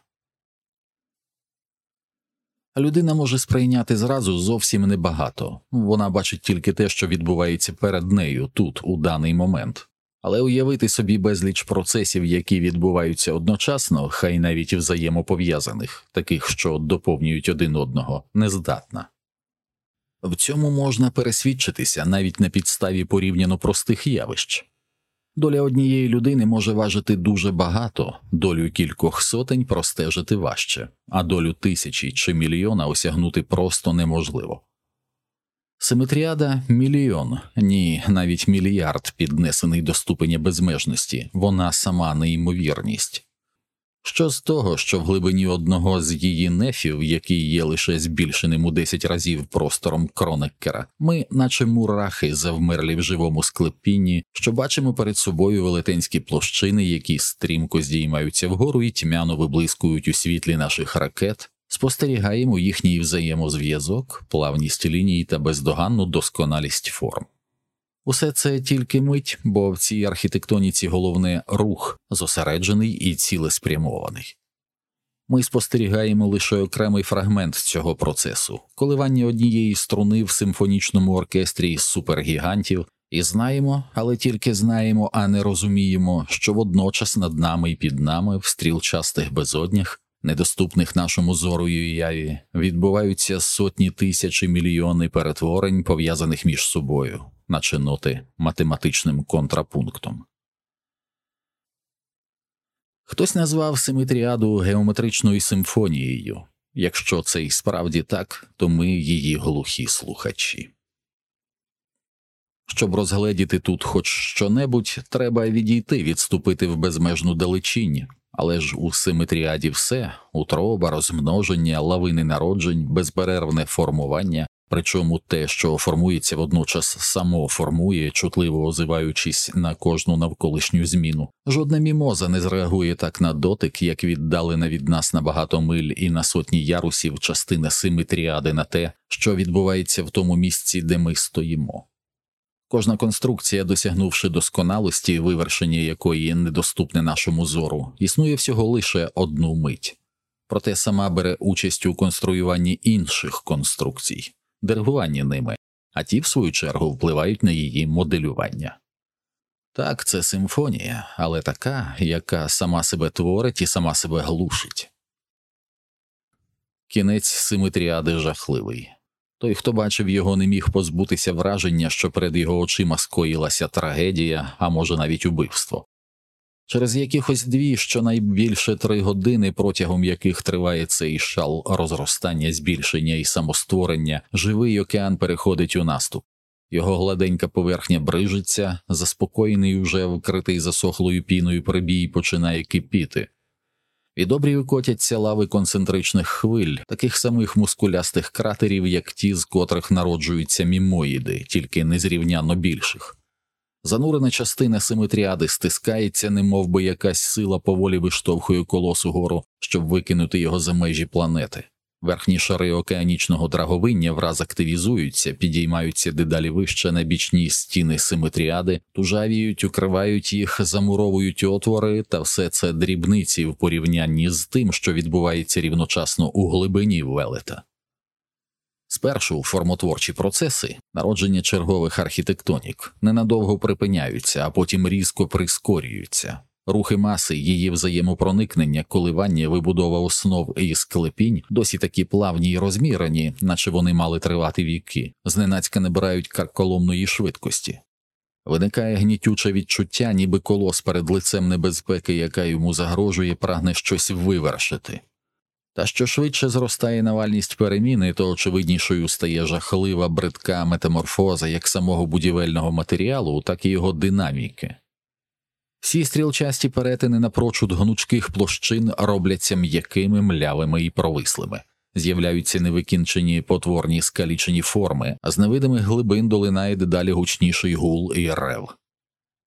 Людина може сприйняти зразу зовсім небагато, вона бачить тільки те, що відбувається перед нею тут, у даний момент. Але уявити собі безліч процесів, які відбуваються одночасно, хай навіть взаємопов'язаних, таких, що доповнюють один одного, не здатна. В цьому можна пересвідчитися навіть на підставі порівняно простих явищ. Доля однієї людини може важити дуже багато, долю кількох сотень простежити важче, а долю тисячі чи мільйона осягнути просто неможливо. Симетріада – мільйон, ні, навіть мільярд, піднесений до ступеня безмежності, вона сама неймовірність. Що з того, що в глибині одного з її нефів, який є лише збільшеним у десять разів простором Кронеккера, ми, наче мурахи, завмерлі в живому склепінні, що бачимо перед собою велетенські площини, які стрімко здіймаються вгору і тьмяно виблискують у світлі наших ракет, спостерігаємо їхній взаємозв'язок, плавність ліній та бездоганну досконалість форм. Усе це тільки мить, бо в цій архітектоніці головне – рух, зосереджений і цілеспрямований. Ми спостерігаємо лише окремий фрагмент цього процесу – коливання однієї струни в симфонічному оркестрі із супергігантів, і знаємо, але тільки знаємо, а не розуміємо, що водночас над нами і під нами в стрілчастих безоднях, недоступних нашому зору і уяві, відбуваються сотні тисяч і мільйони перетворень, пов'язаних між собою, наче ноти математичним контрапунктом. Хтось назвав симетріаду геометричною симфонією. Якщо це і справді так, то ми її глухі слухачі. Щоб розгледіти тут хоч що-небудь, треба відійти, відступити в безмежну далечінь. Але ж у симетріаді все – утроба, розмноження, лавини народжень, безперервне формування, причому те, що формується водночас само формує, чутливо озиваючись на кожну навколишню зміну. Жодна мімоза не зреагує так на дотик, як віддалена від нас на багато миль і на сотні ярусів частина симетріади на те, що відбувається в тому місці, де ми стоїмо. Кожна конструкція, досягнувши досконалості, вивершення якої недоступне нашому зору, існує всього лише одну мить. Проте сама бере участь у конструюванні інших конструкцій, диригуванні ними, а ті, в свою чергу, впливають на її моделювання. Так, це симфонія, але така, яка сама себе творить і сама себе глушить. Кінець симетріади жахливий. Той, хто бачив його, не міг позбутися враження, що перед його очима скоїлася трагедія, а може навіть убивство. Через якихось дві, щонайбільше три години, протягом яких триває цей шал розростання, збільшення і самостворення, живий океан переходить у наступ. Його гладенька поверхня брижиться, заспокоєний уже вкритий засохлою піною прибій починає кипіти. Від обрію котяться лави концентричних хвиль, таких самих мускулястих кратерів, як ті, з котрих народжуються мімоїди, тільки незрівнянно більших. Занурена частина симетріади стискається, немов би якась сила поволі виштовхує колос угору, щоб викинути його за межі планети. Верхні шари океанічного драговиння враз активізуються, підіймаються дедалі вище на бічні стіни симетріади, тужавіють, укривають їх, замуровують отвори, та все це дрібниці в порівнянні з тим, що відбувається рівночасно у глибині велета. Спершу формотворчі процеси, народження чергових архітектонік, ненадовго припиняються, а потім різко прискорюються. Рухи маси, її взаємопроникнення, коливання, вибудова основ і склепінь досі такі плавні й розмірені, наче вони мали тривати віки, зненацька набирають карколомної швидкості. Виникає гнітюче відчуття, ніби колос перед лицем небезпеки, яка йому загрожує, прагне щось вивершити. Та що швидше зростає навальність переміни, то очевиднішою стає жахлива бридка метаморфоза як самого будівельного матеріалу, так і його динаміки. Всі стрілчасті перетини напрочуд гнучких площин робляться м'якими, млявими і провислими. З'являються невикінчені потворні скалічені форми, а з невидимих глибин долинає дедалі гучніший гул і рев.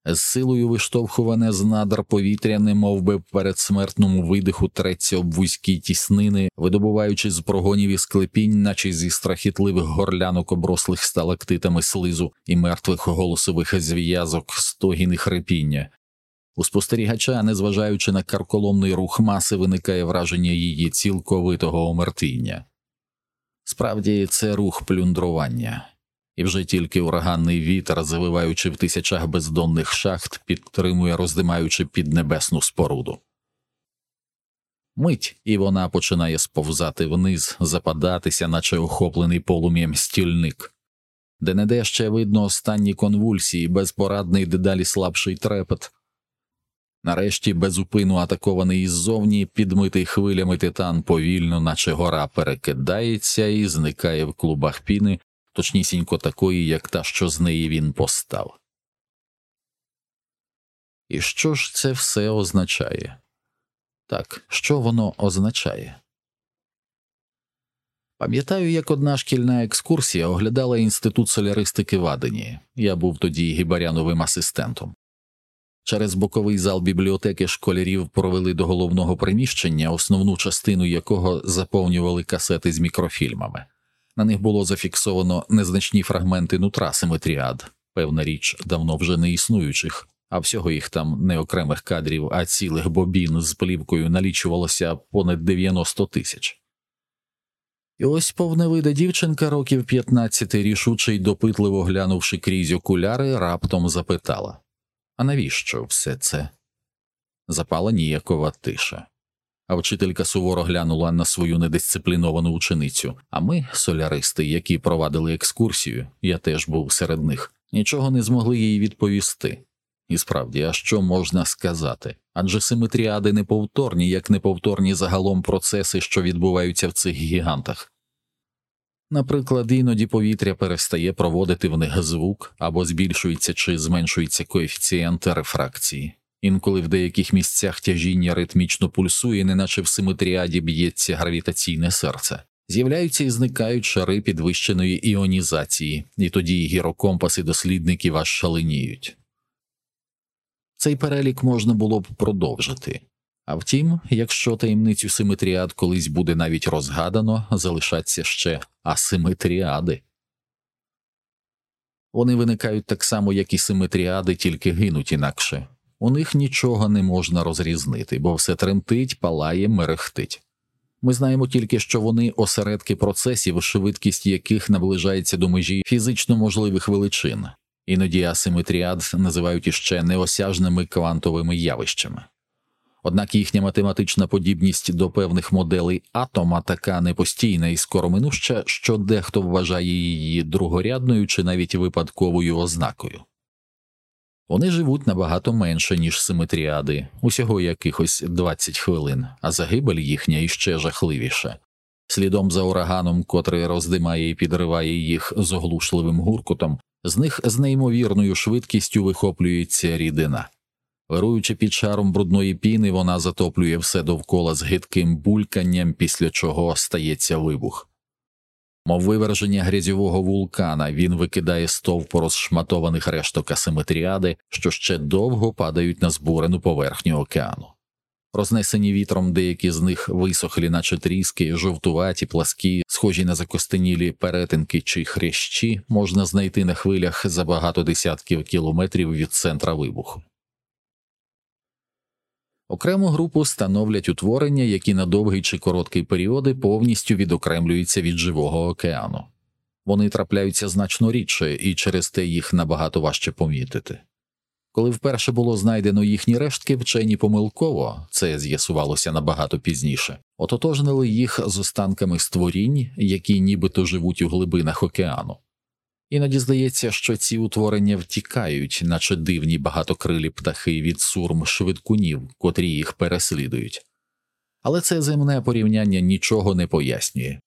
З силою виштовхуване з надр повітря, немов би в передсмертному видиху треться об вузькі тіснини, видобуваючи з прогонів і склепінь, наче зі страхітливих горлянок, оброслих сталактитами слизу і мертвих голосових зв'язок, стогін і хрипіння. У спостерігача, незважаючи на карколомний рух маси, виникає враження її цілковитого омертвіння. Справді, це рух плюндрування. І вже тільки ураганний вітер, завиваючи в тисячах бездонних шахт, підтримує, роздимаючи піднебесну споруду. Мить, і вона починає сповзати вниз, западатися, наче охоплений полум'ям стільник. Де-не-де ще видно останні конвульсії, безпорадний дедалі слабший трепет. Нарешті, безупину атакований іззовні, підмитий хвилями титан повільно, наче гора, перекидається і зникає в клубах піни, точнісінько такої, як та, що з неї він постав. І що ж це все означає? Так, що воно означає? Пам'ятаю, як одна шкільна екскурсія оглядала інститут соляристики в Адені. Я був тоді Гібаряновим асистентом. Через боковий зал бібліотеки школярів провели до головного приміщення, основну частину якого заповнювали касети з мікрофільмами. На них було зафіксовано незначні фрагменти нутра симетріад, певна річ давно вже не існуючих, а всього їх там не окремих кадрів, а цілих бобін з плівкою налічувалося понад дев'яносто тисяч. І ось повневида дівчинка років п'ятнадцяти, рішуче й допитливо глянувши крізь окуляри, раптом запитала: «А навіщо все це?» Запала ніякова тиша. А вчителька суворо глянула на свою недисципліновану ученицю, а ми, соляристи, які провадили екскурсію, я теж був серед них, нічого не змогли їй відповісти. І справді, а що можна сказати? Адже симетріади неповторні, як неповторні загалом процеси, що відбуваються в цих гігантах. Наприклад, іноді повітря перестає проводити в них звук, або збільшується чи зменшується коефіцієнт рефракції. Інколи в деяких місцях тяжіння ритмічно пульсує, неначе в симетріаді б'ється гравітаційне серце. З'являються і зникають шари підвищеної іонізації, і тоді гірокомпаси дослідників аж шаленіють. Цей перелік можна було б продовжити. А втім, якщо таємницю симетріад колись буде навіть розгадано, залишаться ще асиметріади. Вони виникають так само, як і симетріади, тільки гинуть інакше. У них нічого не можна розрізнити, бо все тремтить, палає, мерехтить. Ми знаємо тільки, що вони осередки процесів, швидкість яких наближається до межі фізично можливих величин. Іноді асиметріад називають іще неосяжними квантовими явищами. Однак їхня математична подібність до певних моделей атома така непостійна і скороминуща, що дехто вважає її другорядною чи навіть випадковою ознакою. Вони живуть набагато менше, ніж симетріади, усього якихось двадцять хвилин, а загибель їхня іще жахливіша. Слідом за ураганом, котрий роздимає і підриває їх з оглушливим гуркотом, з них з неймовірною швидкістю вихоплюється рідина. Вируючи під шаром брудної піни, вона затоплює все довкола з гидким бульканням, після чого стається вибух. Мов виверження грязьового вулкана, він викидає стовп розшматованих решток асиметріади, що ще довго падають на збурену поверхню океану. Рознесені вітром деякі з них висохлі, наче тріски, жовтуваті, пласкі, схожі на закостенілі перетинки чи хрящі, можна знайти на хвилях за багато десятків кілометрів від центра вибуху. Окрему групу становлять утворення, які на довгий чи короткий періоди повністю відокремлюються від живого океану. Вони трапляються значно рідше, і через те їх набагато важче помітити. Коли вперше було знайдено їхні рештки, вчені помилково, це з'ясувалося набагато пізніше, ототожнили їх з останками створінь, які нібито живуть у глибинах океану. Іноді здається, що ці утворення втікають, наче дивні багатокрилі птахи від сурм швидкунів, котрі їх переслідують. Але це земне порівняння нічого не пояснює.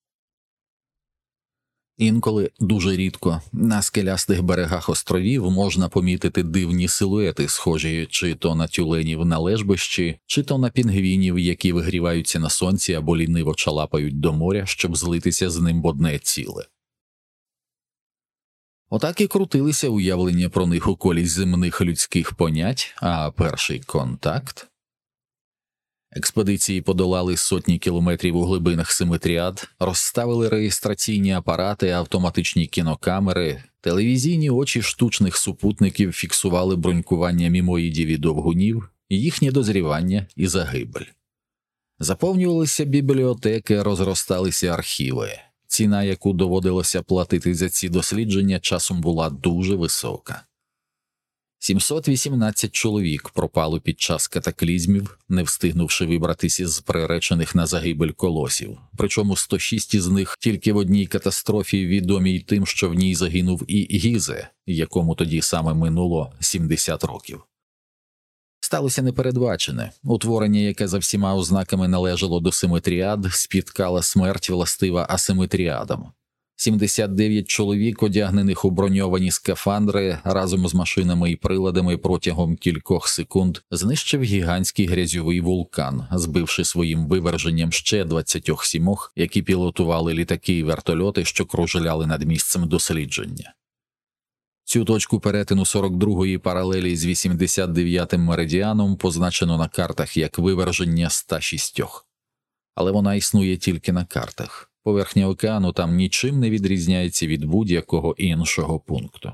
Інколи, дуже рідко, на скелястих берегах островів можна помітити дивні силуети, схожі чи то на тюленів на лежбищі, чи то на пінгвінів, які вигріваються на сонці або ліниво чалапають до моря, щоб злитися з ним в одне ціле. Отак і крутилися уявлення про них у колі земних людських понять, а перший контакт... Експедиції подолали сотні кілометрів у глибинах Симитріад, розставили реєстраційні апарати, автоматичні кінокамери, телевізійні очі штучних супутників фіксували бронькування мімоїдів і довгунів, їхнє дозрівання і загибель. Заповнювалися бібліотеки, розросталися архіви. Ціна, яку доводилося платити за ці дослідження, часом була дуже висока. сімсот вісімнадцять чоловік пропало під час катаклізмів, не встигнувши вибратись із приречених на загибель колосів, причому сто шість із них тільки в одній катастрофі відомій тим, що в ній загинув і Гізе, якому тоді саме минуло сімдесят років. Сталося непередбачене. Утворення, яке за всіма ознаками належало до Симитріад, спіткала смерть властива асиметріадам. сімдесят дев'ять чоловік, одягнених у броньовані скафандри, разом з машинами і приладами протягом кількох секунд знищив гігантський грязьовий вулкан, збивши своїм виверженням ще двадцять сім, які пілотували літаки і вертольоти, що кружляли над місцем дослідження. Цю точку перетину сорок другої паралелі з вісімдесят дев'ятим меридіаном позначено на картах як виверження ста шість. Але вона існує тільки на картах. Поверхня океану там нічим не відрізняється від будь-якого іншого пункту.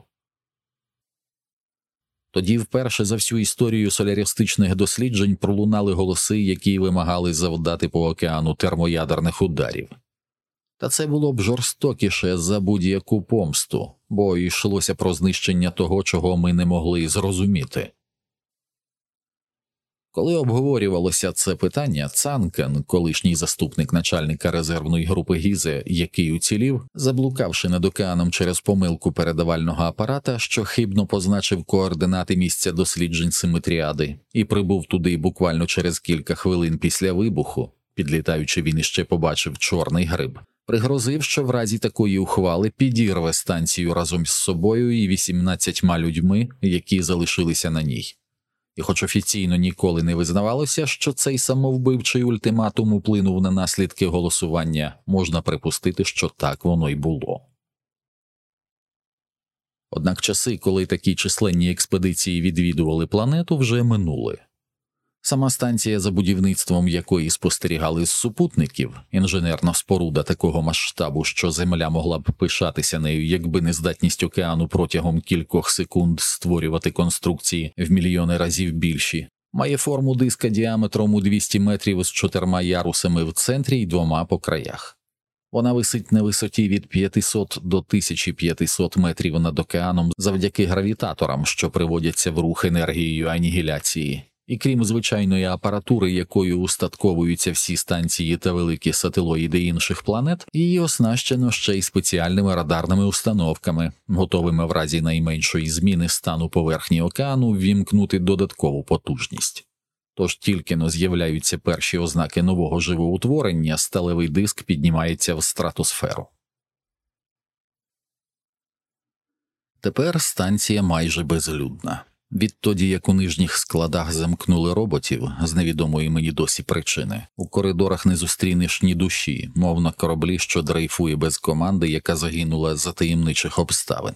Тоді вперше за всю історію соляристичних досліджень пролунали голоси, які вимагали завдати по океану термоядерних ударів. Та це було б жорстокіше за будь-яку помсту, бо йшлося про знищення того, чого ми не могли зрозуміти. Коли обговорювалося це питання, Цанкен, колишній заступник начальника резервної групи Гізе, який уцілів, заблукавши над океаном через помилку передавального апарата, що хибно позначив координати місця досліджень Симитріади, і прибув туди буквально через кілька хвилин після вибуху, підлітаючи він іще побачив чорний гриб, пригрозив, що в разі такої ухвали підірве станцію разом з собою і вісімнадцятьма людьми, які залишилися на ній. І хоч офіційно ніколи не визнавалося, що цей самовбивчий ультиматум вплинув на наслідки голосування, можна припустити, що так воно й було. Однак часи, коли такі численні експедиції відвідували планету, вже минули. Сама станція, за будівництвом якої спостерігали з супутників, інженерна споруда такого масштабу, що Земля могла б пишатися нею, якби не здатність океану протягом кількох секунд створювати конструкції в мільйони разів більші, має форму диска діаметром у двісті метрів з чотирма ярусами в центрі й двома по краях. Вона висить на висоті від п'ятисот до тисячі п'ятисот метрів над океаном завдяки гравітаторам, що приводяться в рух енергією анігіляції. І крім звичайної апаратури, якою устатковуються всі станції та великі сателоїди інших планет, її оснащено ще й спеціальними радарними установками, готовими в разі найменшої зміни стану поверхні океану ввімкнути додаткову потужність. Тож тільки-но з'являються перші ознаки нового живоутворення, сталевий диск піднімається в стратосферу. Тепер станція майже безлюдна. Відтоді, як у нижніх складах замкнули роботів, з невідомої мені досі причини, у коридорах не зустрінеш ні душі, мов на кораблі, що дрейфує без команди, яка загинула за таємничих обставин.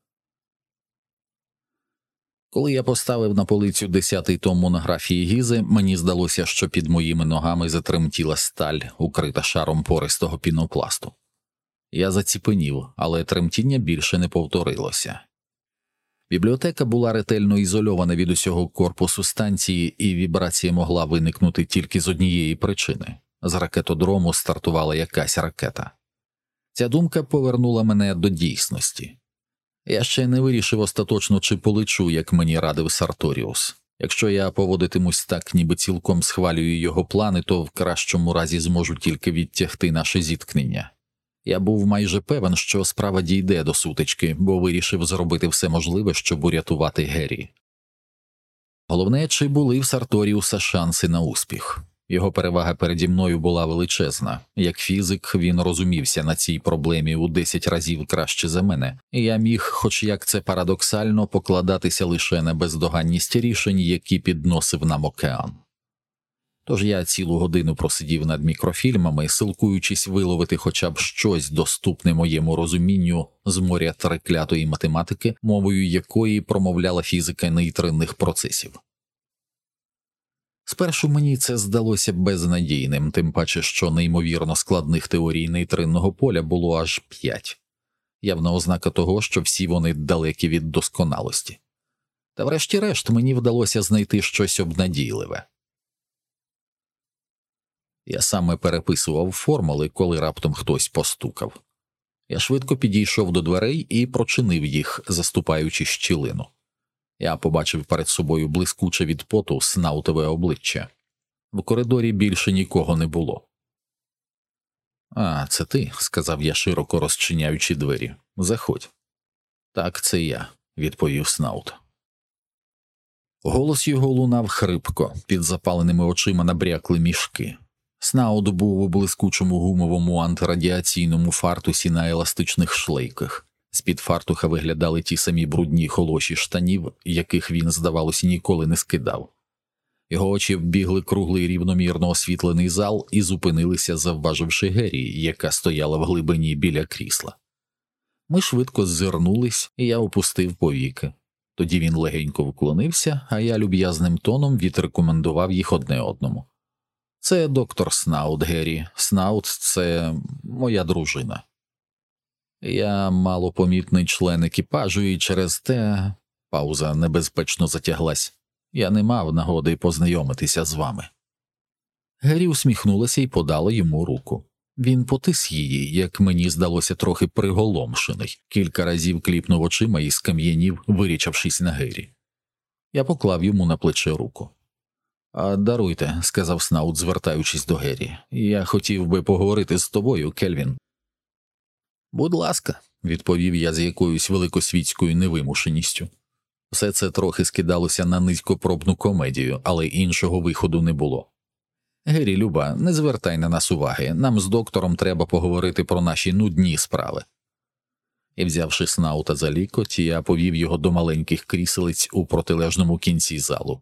Коли я поставив на полицю десятий том монографії Гізи, мені здалося, що під моїми ногами затремтіла сталь, укрита шаром пористого пінопласту. Я заціпенів, але тремтіння більше не повторилося. Бібліотека була ретельно ізольована від усього корпусу станції, і вібрація могла виникнути тільки з однієї причини – з ракетодрому стартувала якась ракета. Ця думка повернула мене до дійсності. Я ще не вирішив остаточно, чи полечу, як мені радив Сарторіус. Якщо я поводитимусь так, ніби цілком схвалюю його плани, то в кращому разі зможу тільки відтягти наше зіткнення. Я був майже певен, що справа дійде до сутички, бо вирішив зробити все можливе, щоб урятувати Геррі. Головне, чи були в Сарторіуса шанси на успіх. Його перевага переді мною була величезна. Як фізик, він розумівся на цій проблемі у десять разів краще за мене, і я міг, хоч як це парадоксально, покладатися лише на бездоганність рішень, які підносив нам океан. Тож я цілу годину просидів над мікрофільмами, силкуючись виловити хоча б щось доступне моєму розумінню з моря треклятої математики, мовою якої промовляла фізика нейтринних процесів. Спершу мені це здалося безнадійним, тим паче, що неймовірно складних теорій нейтринного поля було аж п'ять. Явна ознака того, що всі вони далекі від досконалості. Та врешті-решт мені вдалося знайти щось обнадійливе. Я саме переписував формули, коли раптом хтось постукав. Я швидко підійшов до дверей і прочинив їх, заступаючи щілину. Я побачив перед собою блискуче від поту снаутове обличчя. В коридорі більше нікого не було. «А, це ти», – сказав я, широко розчиняючи двері. «Заходь». «Так, це я», – відповів Снаут. Голос його лунав хрипко, під запаленими очима набрякли мішки. Снаут був у блискучому гумовому антирадіаційному фартусі на еластичних шлейках. З-під фартуха виглядали ті самі брудні холоші штанів, яких він, здавалося, ніколи не скидав. Його очі вбігли круглий рівномірно освітлений зал і зупинилися, завваживши Гері, яка стояла в глибині біля крісла. Ми швидко ззирнулись, і я опустив повіки. Тоді він легенько вклонився, а я люб'язним тоном відрекомендував їх одне одному. «Це доктор Снаут, Гері. Снаут – це моя дружина». Я малопомітний член екіпажу, і через те... Пауза небезпечно затяглась. Я не мав нагоди познайомитися з вами. Гері усміхнулася і подала йому руку. Він потис її, як мені здалося, трохи приголомшений, кілька разів кліпнув очима і скам'янів, вирічавшись на Гері. Я поклав йому на плече руку. «А даруйте», – сказав Снаут, звертаючись до Гері. «Я хотів би поговорити з тобою, Кельвін». «Будь ласка», – відповів я з якоюсь великосвітською невимушеністю. Все це трохи скидалося на низькопробну комедію, але іншого виходу не було. «Гері, Люба, не звертай на нас уваги, нам з доктором треба поговорити про наші нудні справи». І, взявши Снаута за лікоть, я повів його до маленьких кріселиць у протилежному кінці залу.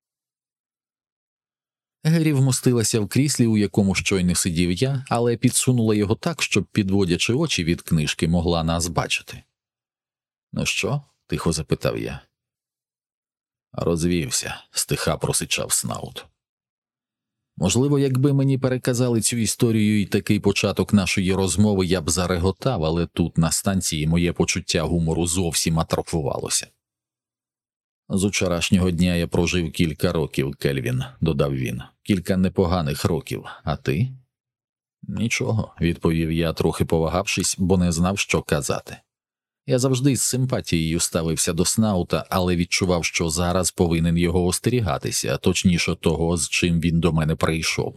Гері вмостилася в кріслі, у якому щойно сидів я, але підсунула його так, щоб, підводячи очі від книжки, могла нас бачити. «Ну що?» – тихо запитав я. «Розвівся», – стиха просичав Снаут. Можливо, якби мені переказали цю історію і такий початок нашої розмови, я б зареготав, але тут, на станції, моє почуття гумору зовсім атрофувалося. «З учорашнього дня я прожив кілька років, Кельвін», – додав він. «Кілька непоганих років. А ти?» «Нічого», – відповів я, трохи повагавшись, бо не знав, що казати. Я завжди з симпатією ставився до Снаута, але відчував, що зараз повинен його остерігатися, а точніше того, з чим він до мене прийшов.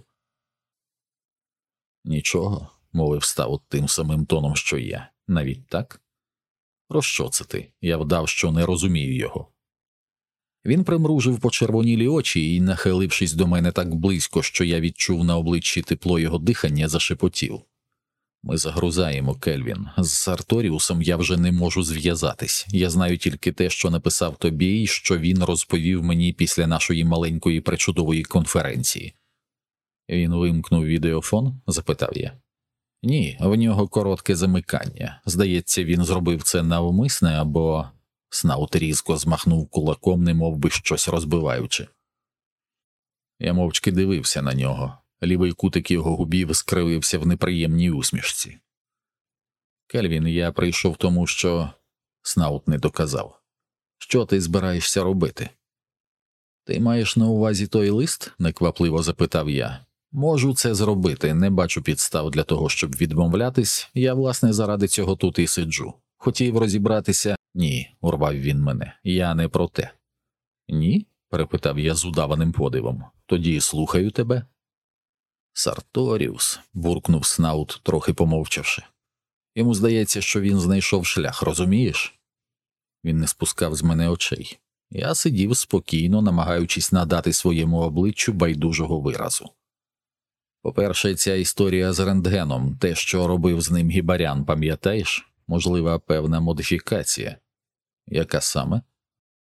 «Нічого», – мовив Снаут тим самим тоном, що я. «Навіть так?» «Про що це ти?» Я вдав, що не розумію його. Він примружив почервонілі очі і, нахилившись до мене так близько, що я відчув на обличчі тепло його дихання, зашепотів. «Ми загрузаємо, Кельвін. З Сарторіусом я вже не можу зв'язатись. Я знаю тільки те, що написав тобі, і що він розповів мені після нашої маленької пречудової конференції». «Він вимкнув відеофон?» – запитав я. «Ні, в нього коротке замикання. Здається, він зробив це навмисне або...» Снаут різко змахнув кулаком, немов би щось розбиваючи. Я мовчки дивився на нього. Лівий кутик його губів скривився в неприємній усмішці. «Кельвін, я прийшов тому, що...» Снаут не доказав. «Що ти збираєшся робити?» «Ти маєш на увазі той лист?» – неквапливо запитав я. «Можу це зробити, не бачу підстав для того, щоб відмовлятись. Я, власне, заради цього тут і сиджу. Хотів розібратися...» «Ні», – урвав він мене, – «я не про те». «Ні?» – перепитав я з удаваним подивом. «Тоді слухаю тебе». «Сарторіус», – буркнув Снаут, трохи помовчавши. «Йому здається, що він знайшов шлях, розумієш?» Він не спускав з мене очей. Я сидів спокійно, намагаючись надати своєму обличчю байдужого виразу. «По-перше, ця історія з рентгеном, те, що робив з ним Гібарян, пам'ятаєш? Можлива певна модифікація». «Яка саме?»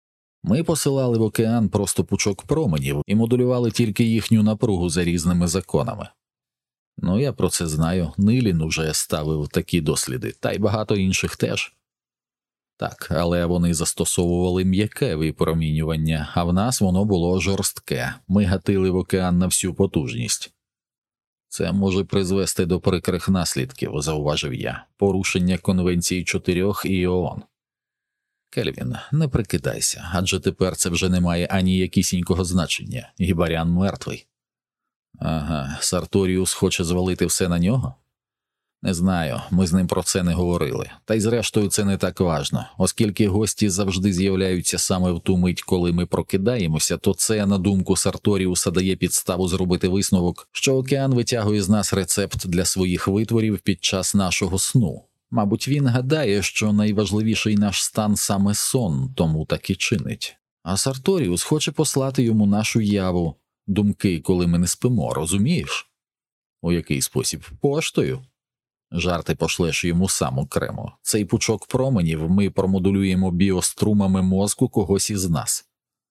Ми посилали в океан просто пучок променів і модулювали тільки їхню напругу за різними законами. Ну, я про це знаю, Нилін уже ставив такі досліди, та й багато інших теж. Так, але вони застосовували м'яке випромінювання, а в нас воно було жорстке, ми гатили в океан на всю потужність. Це може призвести до прикрих наслідків, зауважив я, порушення Конвенції чотирьох і ООН. Кельвін, не прикидайся, адже тепер це вже не має ані якісінького значення, Гібарян мертвий. Ага, Сарторіус хоче звалити все на нього? Не знаю, ми з ним про це не говорили. Та й зрештою це не так важно. Оскільки гості завжди з'являються саме в ту мить, коли ми прокидаємося, то це, на думку Сарторіуса, дає підставу зробити висновок, що океан витягує з нас рецепт для своїх витворів під час нашого сну. Мабуть, він гадає, що найважливіший наш стан саме сон, тому так і чинить. А Сарторіус хоче послати йому нашу яву, думки, коли ми не спимо, розумієш? У який спосіб? Поштою? Жарти пошлеш йому сам окремо. Цей пучок променів ми промодулюємо біострумами мозку когось із нас.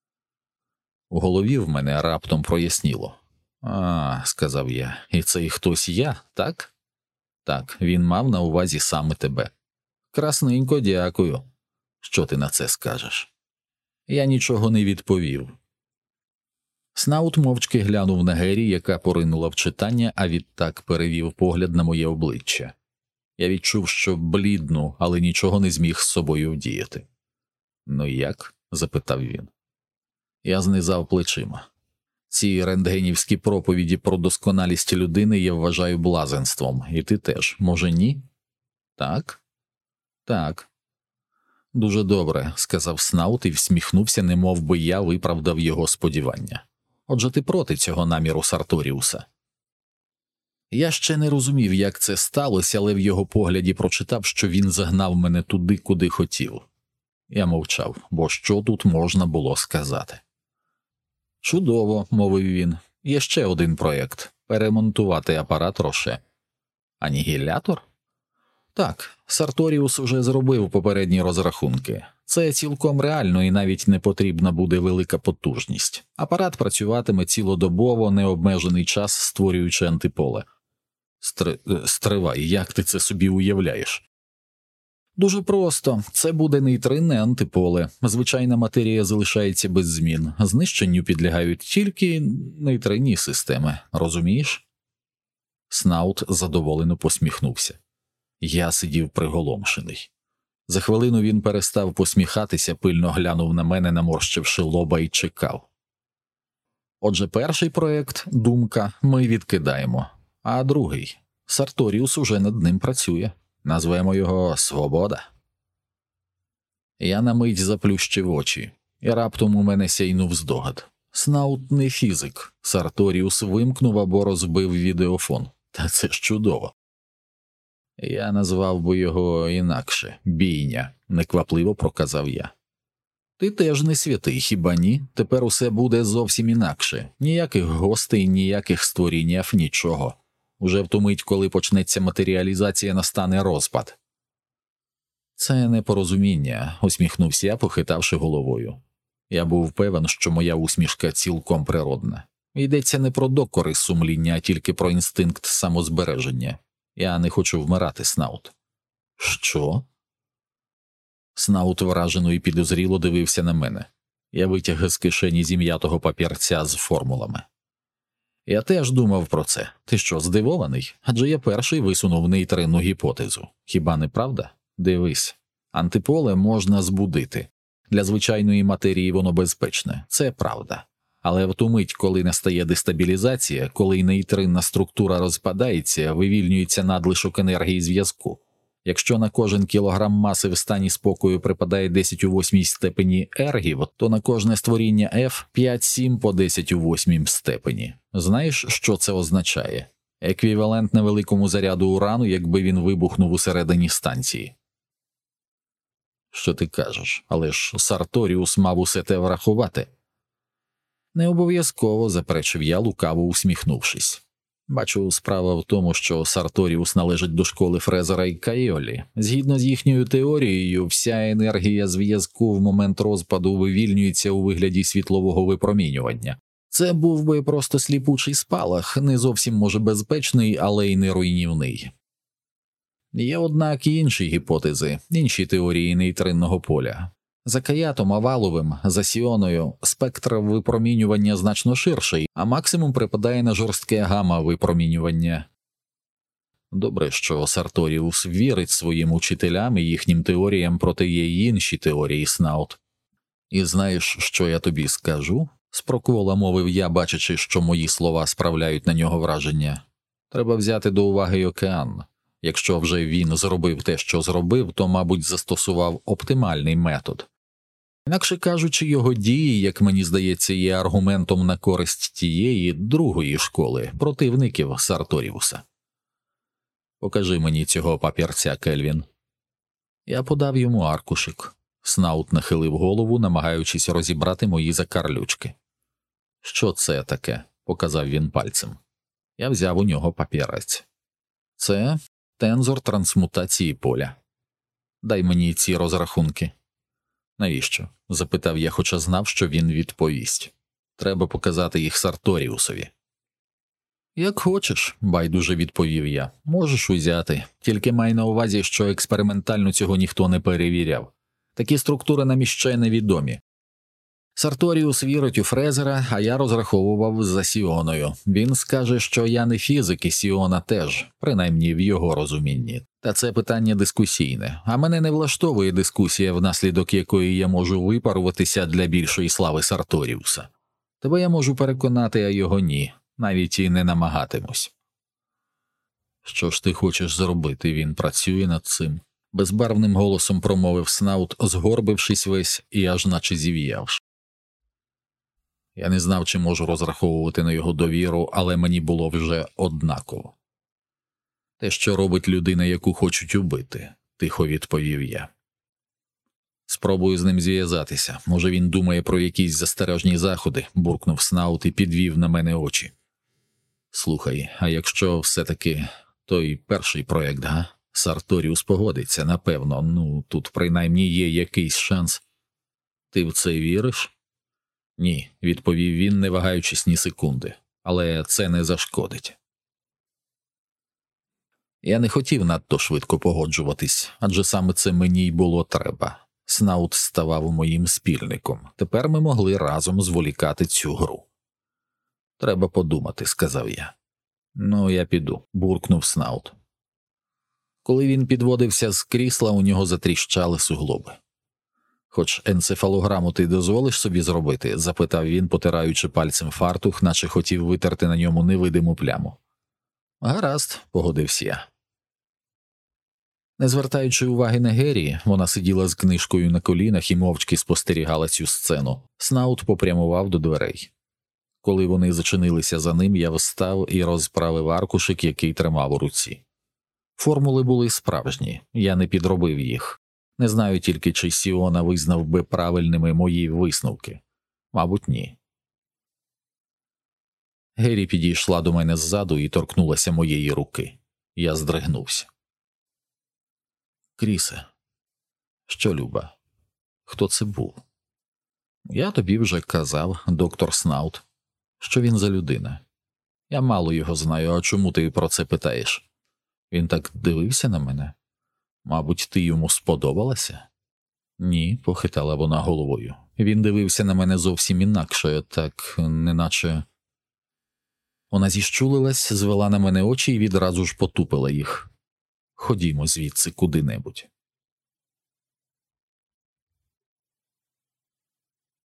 У голові в мене раптом проясніло. «А, – сказав я, – і цей хтось я, так?» «Так, він мав на увазі саме тебе». «Красненько, дякую. Що ти на це скажеш?» Я нічого не відповів. Снаут мовчки глянув на Гері, яка поринула в читання, а відтак перевів погляд на моє обличчя. Я відчув, що блідну, але нічого не зміг з собою вдіяти. «Ну як?» – запитав він. Я знизав плечима. Ці рентгенівські проповіді про досконалість людини я вважаю блазенством, і ти теж, може, ні? Так? Так. Дуже добре, сказав Снаут і всміхнувся, немов би я виправдав його сподівання. Отже, ти проти цього наміру Сарторіуса? Я ще не розумів, як це сталося, але в його погляді прочитав, що він загнав мене туди, куди хотів. Я мовчав, бо що тут можна було сказати? «Чудово», – мовив він. «Є ще один проєкт – перемонтувати апарат Роше». «Анігілятор?» «Так, Сарторіус уже зробив попередні розрахунки. Це цілком реально і навіть не потрібна буде велика потужність. Апарат працюватиме цілодобово, необмежений час, створюючи антиполе». Стри... «Стривай, як ти це собі уявляєш?» «Дуже просто. Це буде нейтринне антиполе. Звичайна матерія залишається без змін. Знищенню підлягають тільки нейтринні системи. Розумієш?» Снаут задоволено посміхнувся. Я сидів приголомшений. За хвилину він перестав посміхатися, пильно глянув на мене, наморщивши лоба, і чекав. «Отже, перший проєкт, думка, ми відкидаємо. А другий? Сарторіус уже над ним працює. Назвемо його «Свобода». Я на мить заплющив очі, і раптом у мене сяйнув здогад. Снаут не фізик. Сарторіус вимкнув або розбив відеофон. Та це ж чудово. Я назвав би його інакше. «Бійня», – неквапливо проказав я. Ти теж не святий, хіба ні? Тепер усе буде зовсім інакше. Ніяких гостей, ніяких створінняв, нічого. Уже в ту мить, коли почнеться матеріалізація, настане розпад. Це непорозуміння, усміхнувся я, похитавши головою. Я був певен, що моя усмішка цілком природна. Йдеться не про докори сумління, а тільки про інстинкт самозбереження. Я не хочу вмирати, Снаут. Що? Снаут вражено і підозріло дивився на мене. Я витяг з кишені зім'ятого папірця з формулами. Я теж думав про це. Ти що, здивований? Адже я перший висунув нейтринну гіпотезу. Хіба не правда? Дивись. Антиполе можна збудити. Для звичайної матерії воно безпечне. Це правда. Але в ту мить, коли настає дестабілізація, коли нейтринна структура розпадається, вивільнюється надлишок енергії зв'язку. Якщо на кожен кілограм маси в стані спокою припадає десять у восьмій степені ергів, то на кожне створіння F п'ять-сім по десять у восьмій степені. Знаєш, що це означає? Еквівалент невеликому заряду урану, якби він вибухнув усередині станції. Що ти кажеш? Але ж Сарторіус мав усе те врахувати. Не обов'язково, заперечив я, лукаво усміхнувшись. Бачу, справа в тому, що Сарторіус належить до школи Фрезера і Кайолі. Згідно з їхньою теорією, вся енергія зв'язку в момент розпаду вивільнюється у вигляді світлового випромінювання. Це був би просто сліпучий спалах, не зовсім може безпечний, але й не руйнівний. Є, однак, і інші гіпотези, інші теорії нейтринного поля. За Каятом Аваловим, за Сіоною, спектр випромінювання значно ширший, а максимум припадає на жорстке гамма-випромінювання. Добре, що Сарторіус вірить своїм учителям і їхнім теоріям, проте є й інші теорії, Снаут. І знаєш, що я тобі скажу? Спроквола мовив я, бачачи, що мої слова справляють на нього враження. Треба взяти до уваги й океан. Якщо вже він зробив те, що зробив, то, мабуть, застосував оптимальний метод. Інакше кажучи, його дії, як мені здається, є аргументом на користь тієї другої школи, противників Сарторіуса. Покажи мені цього папірця, Кельвін. Я подав йому аркушик. Снаут нахилив голову, намагаючись розібрати мої закарлючки. Що це таке? Показав він пальцем. Я взяв у нього папірець. Це тензор трансмутації поля. Дай мені ці розрахунки. Навіщо? Запитав я, хоча знав, що він відповість. Треба показати їх Сарторіусові. Як хочеш, байдуже відповів я. Можеш узяти, тільки май на увазі, що експериментально цього ніхто не перевіряв. Такі структури нам іще невідомі. Сарторіус вірить у Фрезера, а я розраховував за Сіоною. Він скаже, що я не фізик, і Сіона теж, принаймні в його розумінні. Та це питання дискусійне, а мене не влаштовує дискусія, внаслідок якої я можу випаруватися для більшої слави Сарторіуса. Тебе я можу переконати, а його ні, навіть і не намагатимусь. Що ж ти хочеш зробити? Він працює над цим. Безбарвним голосом промовив Снаут, згорбившись весь і аж наче зів'явши. Я не знав, чи можу розраховувати на його довіру, але мені було вже однаково. Те, що робить людина, яку хочуть убити, тихо відповів я. Спробую з ним зв'язатися. Може, він думає про якісь застережні заходи, буркнув Снаут і підвів на мене очі. Слухай, а якщо все-таки той перший проєкт, га? Сарторіус погодиться, напевно, ну, тут принаймні є якийсь шанс. Ти в це віриш? Ні, відповів він, не вагаючись ні секунди, але це не зашкодить. Я не хотів надто швидко погоджуватись, адже саме це мені й було треба. Снаут ставав моїм спільником, тепер ми могли разом зволікати цю гру. Треба подумати, сказав я. Ну, я піду, буркнув Снаут. Коли він підводився з крісла, у нього затріщали суглоби. «Хоч енцефалограму ти дозволиш собі зробити?» – запитав він, потираючи пальцем фартух, наче хотів витерти на ньому невидиму пляму. «Гаразд», – погодився я. Не звертаючи уваги на Геррі, вона сиділа з книжкою на колінах і мовчки спостерігала цю сцену. Снаут попрямував до дверей. Коли вони зачинилися за ним, я встав і розправив аркушик, який тримав у руці. Формули були справжні, я не підробив їх. Не знаю тільки, чи Сіона визнав би правильними мої висновки. Мабуть, ні. Геррі підійшла до мене ззаду і торкнулася моєї руки. Я здригнувся. «Крісе, що, Люба? Хто це був?» «Я тобі вже казав, доктор Снаут. Що він за людина? Я мало його знаю, а чому ти про це питаєш?» Він так дивився на мене. «Мабуть, ти йому сподобалася?» «Ні», – похитала вона головою. «Він дивився на мене зовсім інакше, так неначе…» Вона зіщулилась, звела на мене очі і відразу ж потупила їх. «Ходімо звідси куди-небудь».